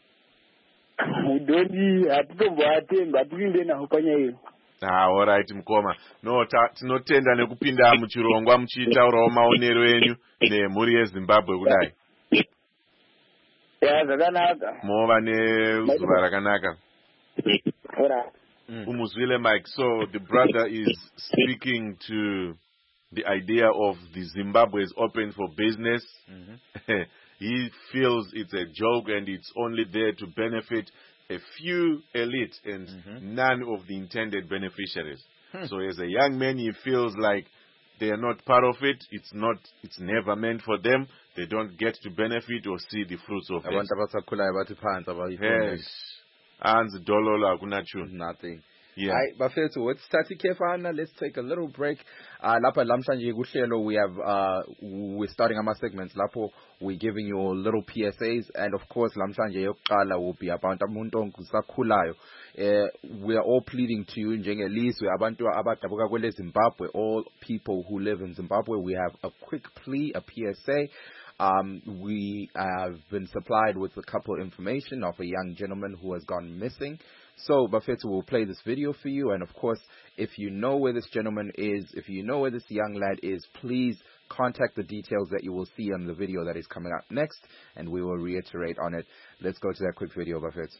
mudoni hatitomboatemba hatipinde nawo panyaya iyo. Ah, all right mukoma. No, tinotenda nekupinda muchirongwa muchitaurawo maonero enyu nemhuri yeZimbabwe kudai. Yeah, zvakanaka. Mova nezuva rakanaka. All right. Mm. Umuzwile Mike, so the brother is speaking to the idea of the Zimbabwe is open for business. Mm-hmm. He feels it's a joke and it's only there to benefit a few elite and mm-hmm. none of the intended beneficiaries. Hmm. So as a young man, he feels like they are not part of it. It's not. It's never meant for them. They don't get to benefit or see the fruits of it. Yes. And the dollar Nothing. Yeah. Hi, bafethu, what's Tati Kefana? Let's take a little break. Uh, lapha lamhlanje kuhlelo we have uh we're starting our segments. Lapho we're giving you little P S As, and of course lamhlanje yokuqala will be about umuntu ongusakhulayo. Uh, we are all pleading to you njengelizwe abantu abadabuka kwele Zimbabwe, all people who live in Zimbabwe. We have a quick plea, a P S A. Um, we have been supplied with a couple of information of a young gentleman who has gone missing. So, Bafethu will play this video for you. And of course, if you know where this gentleman is, if you know where this young lad is, please contact the details that you will see on the video that is coming up next, and we will reiterate on it. Let's go to that quick video, Bafethu.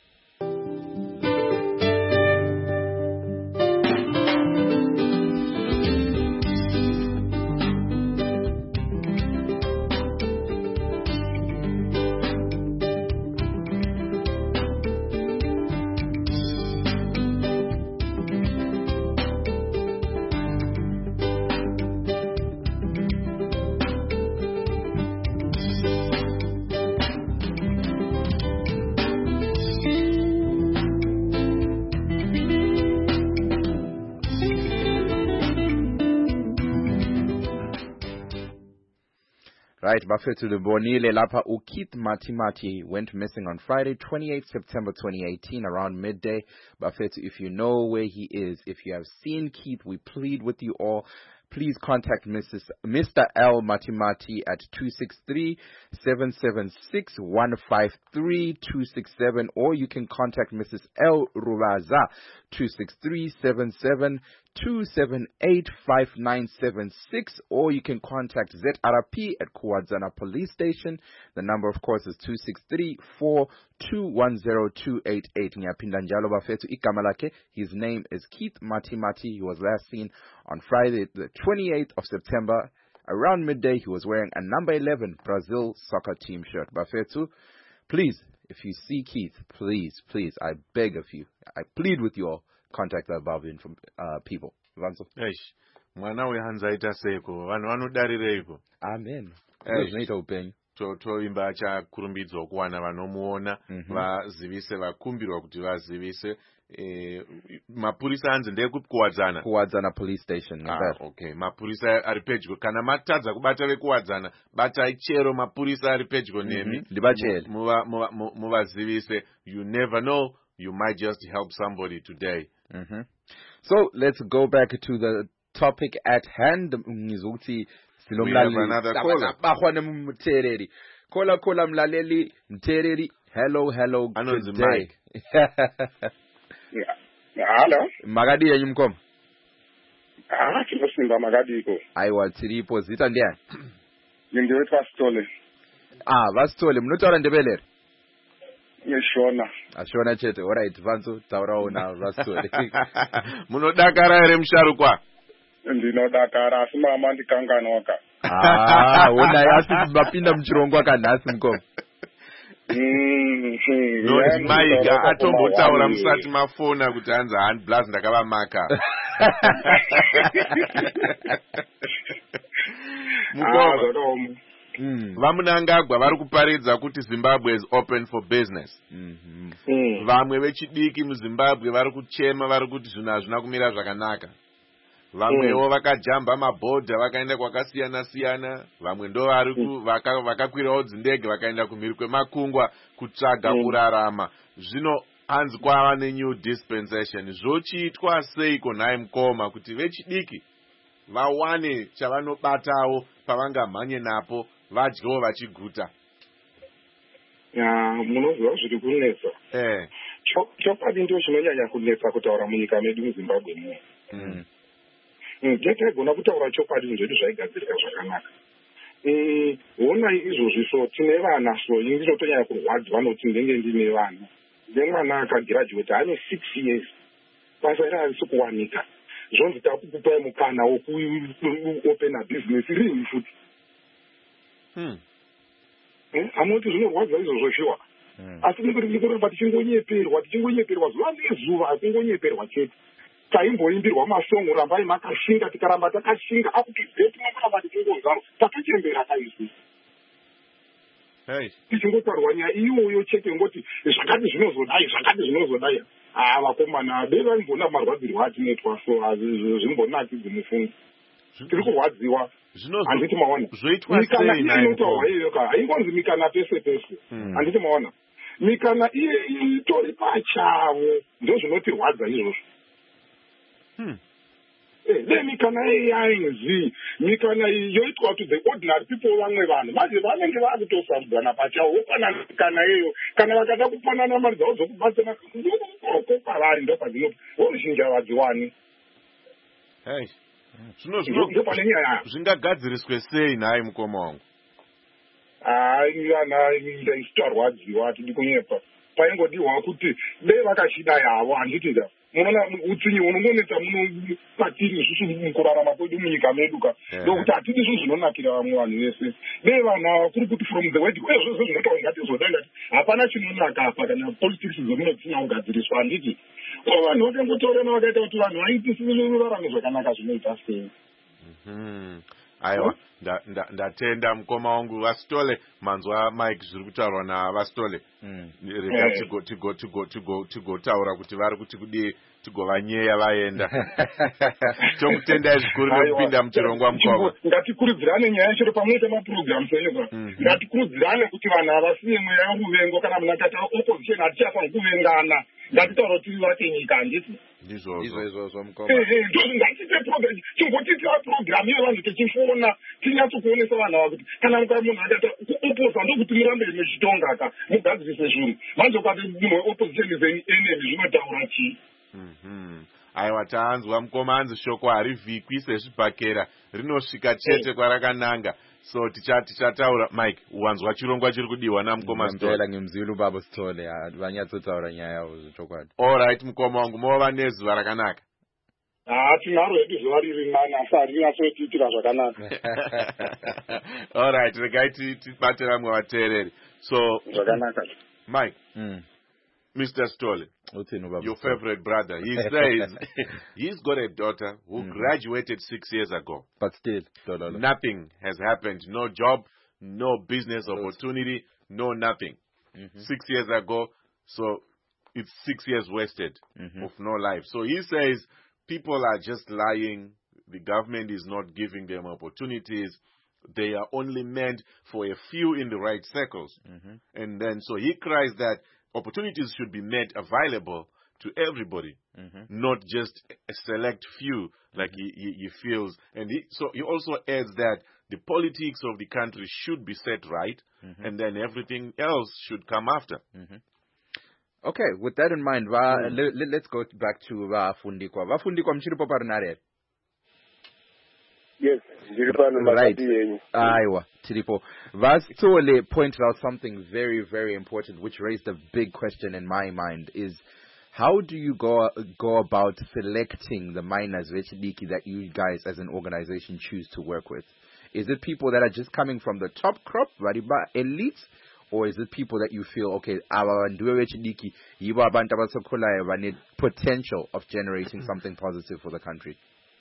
Right, Bafethu Bonile Lapa Ukith Matimati went missing on Friday, twenty-eighth September twenty eighteen, around midday. Bafethu, if you know where he is, if you have seen Keith, we plead with you all. Please contact Missus Mister L Matimati at two six three, seven seven six, one five three two six seven, or you can contact Missus L Ruvaza two six three, seven seven two seven eight, five nine seven six, or you can contact Z R P at Kuwadzana Police Station. The number, of course, is two six three, four two one zero two eight eight. Ngiyaphinda njalo bafethu igama lakhe. His name is Keith Matimati. He was last seen on Friday, the twenty-eighth of September. Around midday, he was wearing a number eleven Brazil soccer team shirt. Bafethu, please, if you see Keith, please, please, I beg of you, I plead with you all, contact the above info, uh, people. Vanzo. Eish, mwana wehanza ita seko, vanu vanodarireiko. Amen. Zvinoita upenyu. Toimba chakurumbidzwa kuwana vanomuona, vazivise, vakumbirwa kuti vazivise. Eh, mapurisa anzi ndekupi Kuwadzana? Kuwadzana Police Station. Ah, okay. Mapurisa ari pedyo. Kana matadza kubata vekuwadzana, batai chero mapurisa ari pedyo nemi. Ndibachele. Muva muva muvazivise. You never know, you might just help somebody today. Mm-hmm. So let's go back to the topic at hand. We have another caller. Kola kola mlaleli mtereri. Hello, hello. Anonzi Mike. Hello. Magadi yenyu mkoma? Ah, chinosimba Magadi iko. Aiwa tiripo zita ndiani? Nindiwe Vasitole. Ah, Vasitole, munotaura Ndebele? Yeshona. Ashona chete. Alright, Vanzo taurawo na Vasitole. Munodakara ere musharukwa? Ndinodakara asi mama ndikanganoka. Ah, wona yasi mapinda muchirongo akanhasi mkoma. Mm, no, Mike atombotaura musati mafona kuti hanzi hand blast ndakavamaka. Mukoma. Vamunangagwa vari kuparidza kuti Zimbabwe is open for business. Vamwe vechidiki muZimbabwe vari kuchema vari kuti zvinhu hazvina kumira zvakanaka. Vamwewo vakajamba mabhodha vakaenda kwakasiyana siyana, vamwe ndo vari vakakwirawo dzindege vakaenda kumhiri kwemakungwa kutsvaga kurarama. Zvino hanzi kwava nenew dispensation. Zvochiitwa seiko nhaye mukoma kuti vechidiki vawane chavanobatawo pavangamhanye napo vadyewo vachiguta? Ya, munoziva zviri kunetsa. Eh. Chokwadi ndicho chinonyanya kunetsa kutaura munyika medu muZimbabwe muno. Mm. Ndakagona kutaura chokwadi zvedu zvaigadzirika zvakanaka. Wona izvozvi so tine vana so ndinotonyanya kurwadza vanoti ndenge ndine vana. Ndemwana akagraduate ane six years. Basa iri harisi kuwanika. Zvonzi takukupai mukana wokuopen a business rini futi. Hmm. Hamoti zvinorwadza izvozvo zviwa. Asi ndikuramba tichingonyeperwa tichingonyeperwa zuva nezuva akungonyeperwa chete. Taimboimbirwa masongo rambai makashinga tikaramba takashinga akutibveti makuramba tichingonzaro takachembera kaizvi. Hey. tichingotaurwa nyaya iyoyo chete ngoti zvakati zvinozodai zvakati zvinozodai haa vakomana bevaimboona marwadzirwo atinoitwa so hazvimbonakidzi mufungi tiri kurwadziwa handiti maona mikana iye inotaurwa iyoyoka haingonzi mikana pese pese handiti maona mikana iye itori pachavo ndo zvinotirwadza izvozvo dei mikana yainzi mikana yoitwa to the ordinary people vamwe vanhu manje vanenge vakutosarudzana pachavo vopana mikana iyeyo kana vakada kupanana mari dzavo dzokubatsana ndoko pavari ndo padzino voruzhinji vadziwani zvino pane nyaya zvingagadziriswe sei nhai mukoma wangu hai vana ichitarwadziwa tidi kunyepa paingodiwa kuti dei vakashida yavo handiti da munoona utsinyi unongonetsa muno patiri isusu mukurarama kwedu munyika medu ka ndokuti hatidi izvo zvinonakira vamwe vanhu vese dei vana kuri kuti from the word uye zvose zvinotaura ngatizoda ngati hapana chinonaka apa kana politics dzomunotsina kugadziriswa handiti vanhu vakangotorana vakaita kuti vanhu vaitisivirarame zvakanaka zvinoita sei aiwa ndatenda mukoma wangu vasitole manzwa mike zviri kutaurwa navasitole rega tigotaura kuti vari kuti kudii tigovanyaya vaenda tokutendai zvikuru nekupinda muchirongwa mukoma ngatikurudzirane nyaya chero pamwe mapurogiramu senyika ngatikurudzirane kuti vanhu havasiye mweya weruvengo kana muna tata opposition hatichafanira kuvengana ngatitaura tiri vake nyika handiti ndizvozvo izvozvo mukoma ngatite program chingotitira programu iyo vanhu tichifona tinyatsokuonesa vanhu ava kuti kana muka munhu akaita kuoposa ndokuti murambe muchitonga ka mugadzirise zvinhu manje ukati munhu weopposition is an enemy zvinotaura chii aiwa taanzwa mukoma anzi shoko harivhikwi sezvibhakera rinosvika chete kwarakananga so tichataura mike wanzwa chirongwa chiri kudiwa namukoma Stole ngimzulu baba Stole vanyatsotaura nyaya yavo zvokwadi alright mukoma wangu mova nezuva rakanaka haa tinaro hedu zuva riri nani asi harinatsotiitira zvakanaka alright regai tibate vamwe vateereri so zvakanaka mike Mister Stole, your favorite brother, he says he's got a daughter who mm-hmm. graduated six years ago. But still, nothing has happened. No job, no business opportunity, no nothing. Mm-hmm. Six years ago, so it's six years wasted mm-hmm. of no life. So he says people are just lying. The government is not giving them opportunities. They are only meant for a few in the right circles. Mm-hmm. And then so he cries that opportunities should be made available to everybody, mm-hmm. not just a select few, like mm-hmm. he, he, he feels. And he, so he also adds that the politics of the country should be set right, mm-hmm. and then everything else should come after. Mm-hmm. Okay, with that in mind, va, mm. let, let's go back to Vafundikwa. Vafundikwa mchiripo parinare. Yes, right. Aiwa, Tiripo. Vastole pointed out something very, very important, which raised a big question in my mind, is how do you go go about selecting the miners that you guys as an organization choose to work with? Is it people that are just coming from the top crop, Variba elites, or is it people that you feel, okay, our need potential of generating something positive for the country?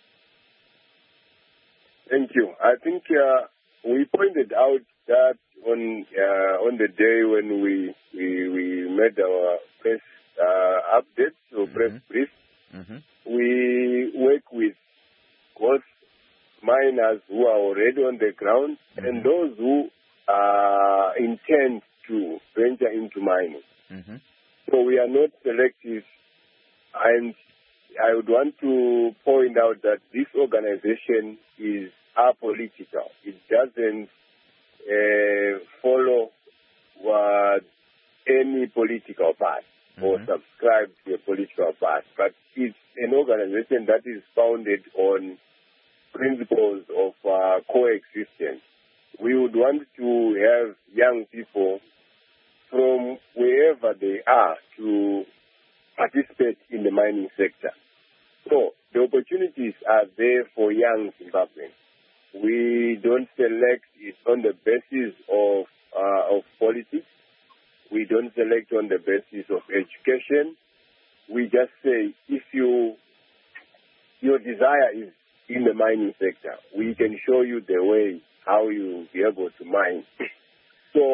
Thank you. I think uh, we pointed out that on uh, on the day when we we, we made our press uh, updates or mm-hmm. press brief, mm-hmm. we work with both miners who are already on the ground mm-hmm. and those who uh, intend to venture into mining. Mm-hmm. So we are not selective, and I would want to point out that this organization is apolitical. It doesn't uh, follow uh, any political party mm-hmm. or subscribe to a political party, but it's an organization that is founded on principles of uh, coexistence. We would want to have young people from wherever they are to participate in the mining sector. So the opportunities are there for young Zimbabweans. We don't select it on the basis of uh, of politics. We don't select on the basis of education. We just say if you your desire is in the mining sector, we can show you the way how you be able to mine. So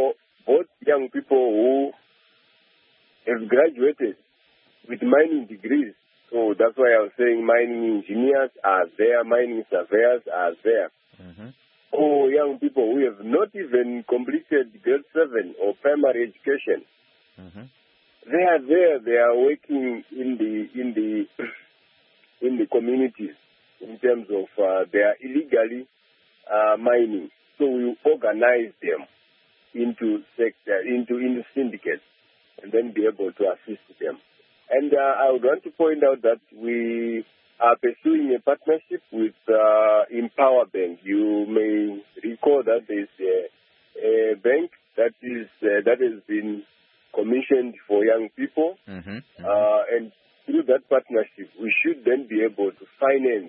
both young people who have graduated with mining degrees. So that's why I was saying mining engineers are there, mining surveyors are there. Mm-hmm. Or young people who have not even completed grade seven or primary education. Mm-hmm. They are there. They are working in the in the in the communities in terms of uh, they are illegally uh, mining. So we organize them into sector into into syndicates and then be able to assist them. And uh, I would want to point out that we are pursuing a partnership with uh, Empower Bank. You may recall that there is a, a bank that is uh, that has been commissioned for young people, Mm-hmm. Mm-hmm. uh, and through that partnership, we should then be able to finance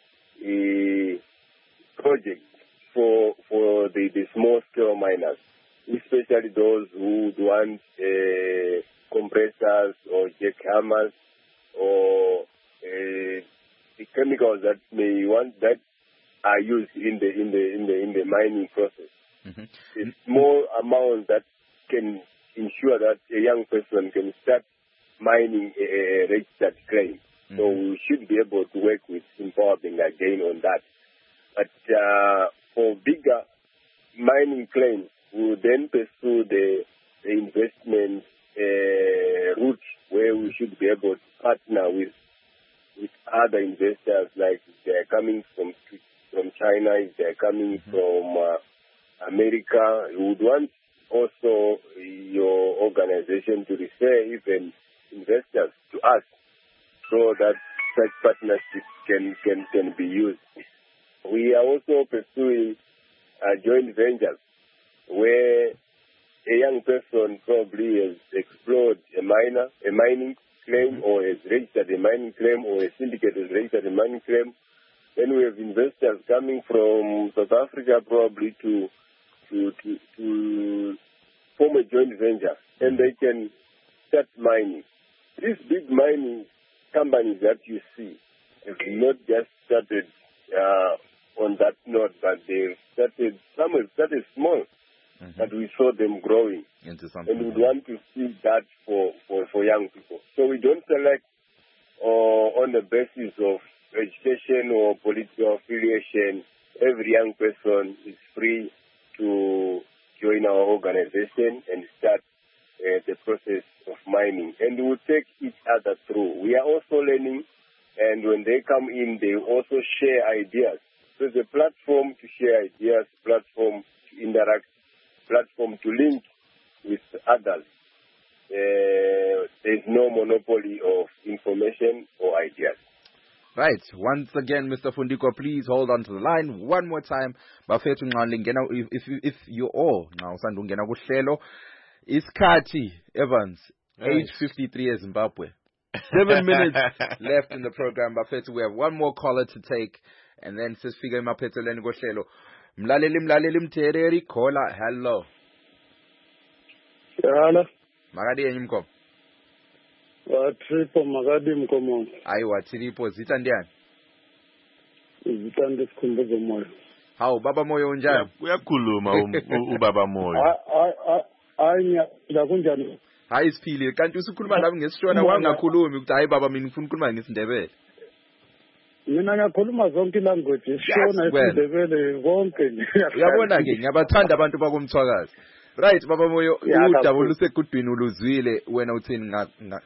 a project for for the, the small scale miners, especially those who would want uh, compressors or jackhammers or uh, the chemicals that may want that are used in the in the in the in the mining process. Mm-hmm. A small amount that can ensure that a young person can start mining a, a registered claim. Mm-hmm. So we should be able to work with Empowering again on that. But uh, for bigger mining claims, we will then pursue the, the investment uh, route where we should be able to partner with with other investors, like if they're coming from from China, if they're coming mm-hmm. from uh, America. We would want also your organization to refer even investors to us so that such partnership can, can, can be used. We are also pursuing uh, joint ventures where a young person probably has explored a miner, a mining claim, or has registered a mining claim, or a syndicate has registered a mining claim. Then we have investors coming from South Africa probably to to to, to form a joint venture, and they can start mining. These big mining companies that you see have not just started uh, on that note, but they've started, some have started small, mm-hmm. but we saw them growing. Into something. And we want to see that for, for, for young people. So we don't select uh, on the basis of education or political affiliation. Every young person is free to join our organization and start uh, the process of mining. And we will take each other through. We are also learning, and when they come in, they also share ideas. So it's a platform to share ideas, platform to interact, platform to link with others. Uh, there's no monopoly of information or ideas. Right. Once again, Mister Fundiko, please hold on to the line one more time. Bafethu Nqanli ngena if if if you all now usanda ungena kuhlelo isikhathi Evans age fifty-three as Zimbabwe. Seven minutes left in the program. Bafethu, we have one more caller to take, and then sisifika emaphethelweni kohlelo. Mlaleli mlaleli mthereri caller. Hello. Hello. Makadi yenyu mkhomba. Watripo makadi mkomo. Ayiwa Tripo zitha ndiyani? Zitha ndisikhumbuzo moyo. Hawu baba moyo unjani? Uyakhuluma ubaba moyo. Hayi la kunjani? Hayi siphile kanti usukhuluma nami ngesishona wangakhulumi ukuthi hayi baba mina ngifuna ukukhuluma ngesindebele. Mina ngiyakhuluma zonke language ishona isindebele konke nje. Uyabona ke ngiyabathanda abantu bakomthwakazi. Right baba moyo udaba olusegudwini uluzwile wena uthini nga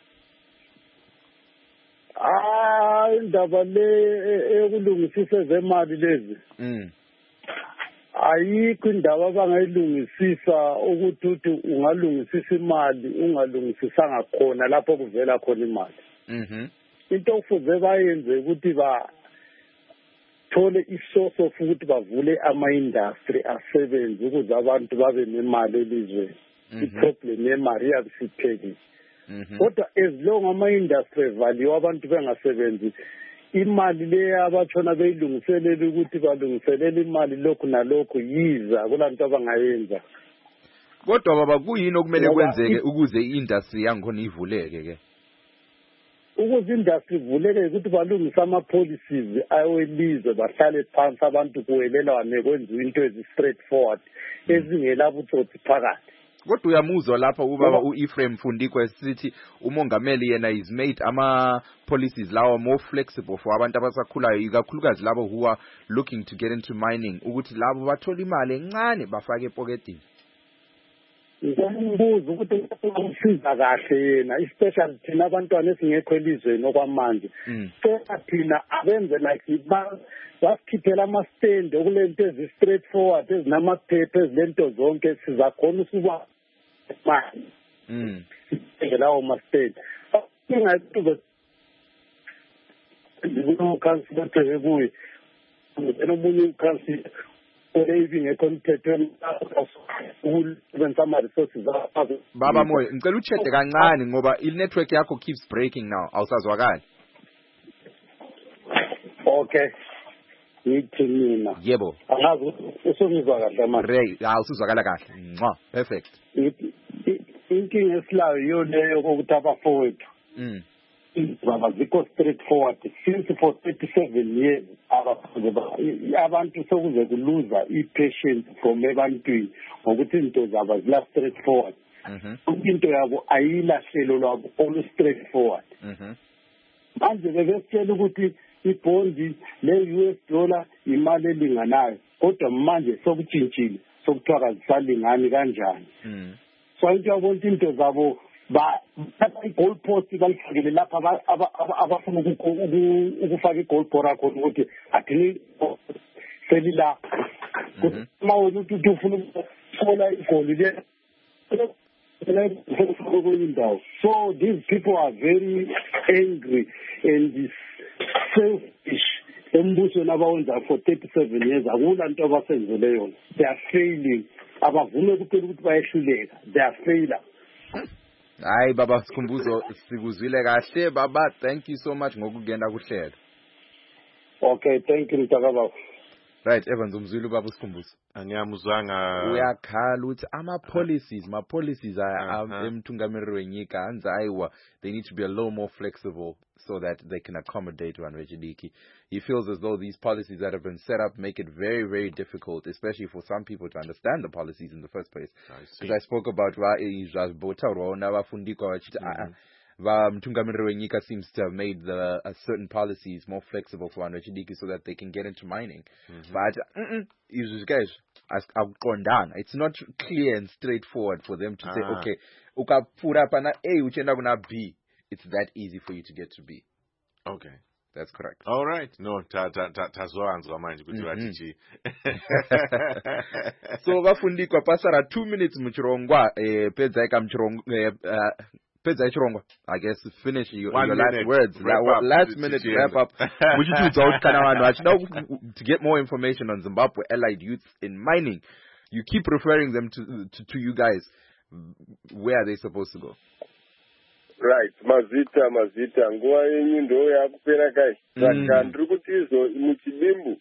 Ah indaba le ekulungisisa zemali lezi. Mm. Ayikho indaba abangayilungisisa ukuthi uthi ungalungisisa imali ungalungisisanga khona lapho kuvela khona imali. Mhm. Into okufuze bayenze ukuthi ba thole isource of ukuthi bavule ama industry asebenze ukuze abantu babe nemali elizweni. I-problem yemali iyabisipheli. Kodwa as long ama industry value abantu bengasebenzi imali le abathona beyilungiselela ukuthi balungiselela imali lokhu nalokhu yiza kulanto abangayenza. Kodwa baba kuyini okumele kwenzeke ukuze i-industry yangikhona ivuleke ke? Ukuze industry ivuleke ukuthi balungise ama policies ayolizwe bahlale phansi abantu kuwelelwane kwenziwe into ezi straight forward ezingela butsotsi phakathi. kodwa uyamuzwa lapha ubaba u-Ephraim Fundikwe sithi umongameli yena is made ama policies lawo more flexible for abantu abasakhulayo ikakhulukazi labo who are looking to get into mining ukuthi labo bathola imali encane bafake epoketini. Ngiyambuza ukuthi usiza kahle yena especially thina abantwana esingekho elizweni okwamanje. Seka thina abenze like ba basikhiphela ama-stand okulento ezi straightforward ezinamaphepha ezilento zonke sizakhona ukuba manje. Mm. Lawo ma-stand. Ingathi ukhansila kuye nomunye ukhansila oraying ekomthethweni ukusebenzisa ama-resources akho. Baba Moyo ngicela uchede kancane ngoba i-network yakho keeps breaking now awusazwakali. Okay ngithi mina yebo angazi usungizwa kahle manje. Ray awusuzwakala kahle ngqa perfect. Inkinga esilayo iyo leyo ukuthi abafowethu mm baba zikho straightforward since for thirty-seven years abantu sokuze kuluza i-patience from ebantwini ngokuthi into zabo zila straightforward. Mhm. Into yabo ayilahlelo lwabo all straightforward. Mhm. Manje bebesitshela ukuthi ibondi le-U S dollar imali elinganayo kodwa manje sokutshintshile sokuthiwa kazisalingani kanjani. Mm. So into yabona into zabo ba i-goal post balifakele lapha abafuna ukufaka i-goal bora khona ukuthi athini selila uma ukuthi ufuna ukuthola igoli le. So these people are very angry and selfish. Embusweni abawenza for thirty-seven years akula nto abasenzele yona. They are failing. Abavume kuphela ukuthi bayehluleka. They are failure. Hayi baba Sikhumbuzo sikuzwile kahle baba, thank you so much ngokungena kuhlelo. Okay, thank you Mtakababa. Right, Evans umzulu baba Sikhumbuzo. Angiyamuzwanga Uyakhala uthi ama policies, ma policies are emthungameli wenyika anza ayiwa, they need to be a little more flexible so that they can accommodate Wanrejidiki. He feels as though these policies that have been set up make it very, very difficult, especially for some people to understand the policies in the first place. Because I, I spoke about Mthungameli wenyika seems to have made the uh, certain policies more flexible for Wanrejidiki so that they can get into mining. Mm-hmm. But mm guys, it's not clear and straightforward for them to ah. say, okay, ukapura pana A uchenda kuna B. It's that easy for you to get to B. Okay. That's correct. All right. No, ta ta ta tazoanzwa manje kuti vachichi. So vafundikwa pasara two minutes muchirongwa eh pedza ika muchirongwa eh pedza chirongwa. I guess finish your, your last minute, words. Wrap la, last minute wrap up. Muchitu out kana vanhu achida to get more information on Zimbabwe allied youths in mining. You keep referring them to to, to you guys. Where are they supposed to go? Right, mazita mazita nguwa yenyu ndo yakupera kai. Saka ndiri kuti izo muchidimbu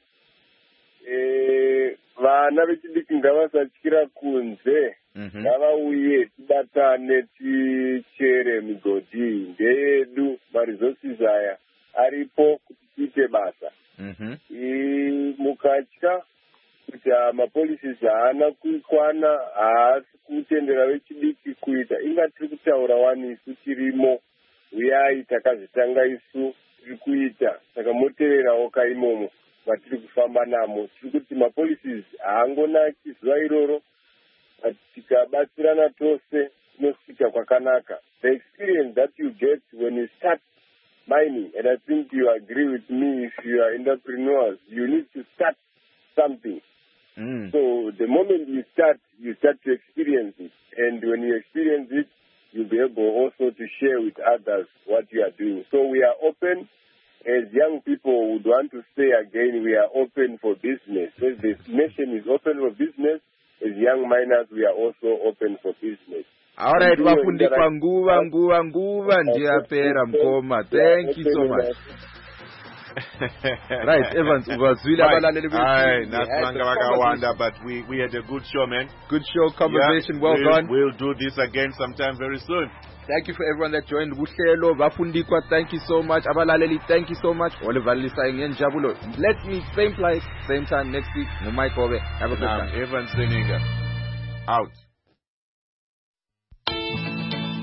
eh vana vechidiki ngavasatyira kunze ngavauye tibatane tichere migodhi ndeyedu maresources aya aripo kuti tiite basa. Mukatya kuti mapolicies haana kukwana haasi kutendera vechidiki kuita inga tiri kutaura wani isu tirimo uyai takazvitanga isu tiri kuita saka moteererawo kaimomo matiri kufamba namo tiri kuti mapolicies haangonaki zuva iroro tikabatsirana tose tinosvika kwakanaka. The experience that you get when you start mining, and I think you agree with me, if you are entrepreneurs, you need to start something. Mm. So the moment you start, you start to experience it. And when you experience it, you'll be able also to share with others what you are doing. So we are open. As young people would want to say again, we are open for business. As the nation is open for business, as young miners, we are also open for business. All right, wafundikwa nguva nguva nguva ndiyapera mkoma. Thank you so much. Right, Evans, uvazwile abalaleli bethu. Hayi, nasimanga bakawanda, but we we had a good show, man. Good show, conversation, yeah, well we'll, done. We'll do this again sometime very soon. Thank you for everyone that joined. Buhlelo, Vafundikwa, thank you so much. Abalaleli, thank you so much. Oliver Lisa Ngenjabulo. Let's meet same place, same time next week. Mike Ove. Have a good time. Evans Zeninga. Out.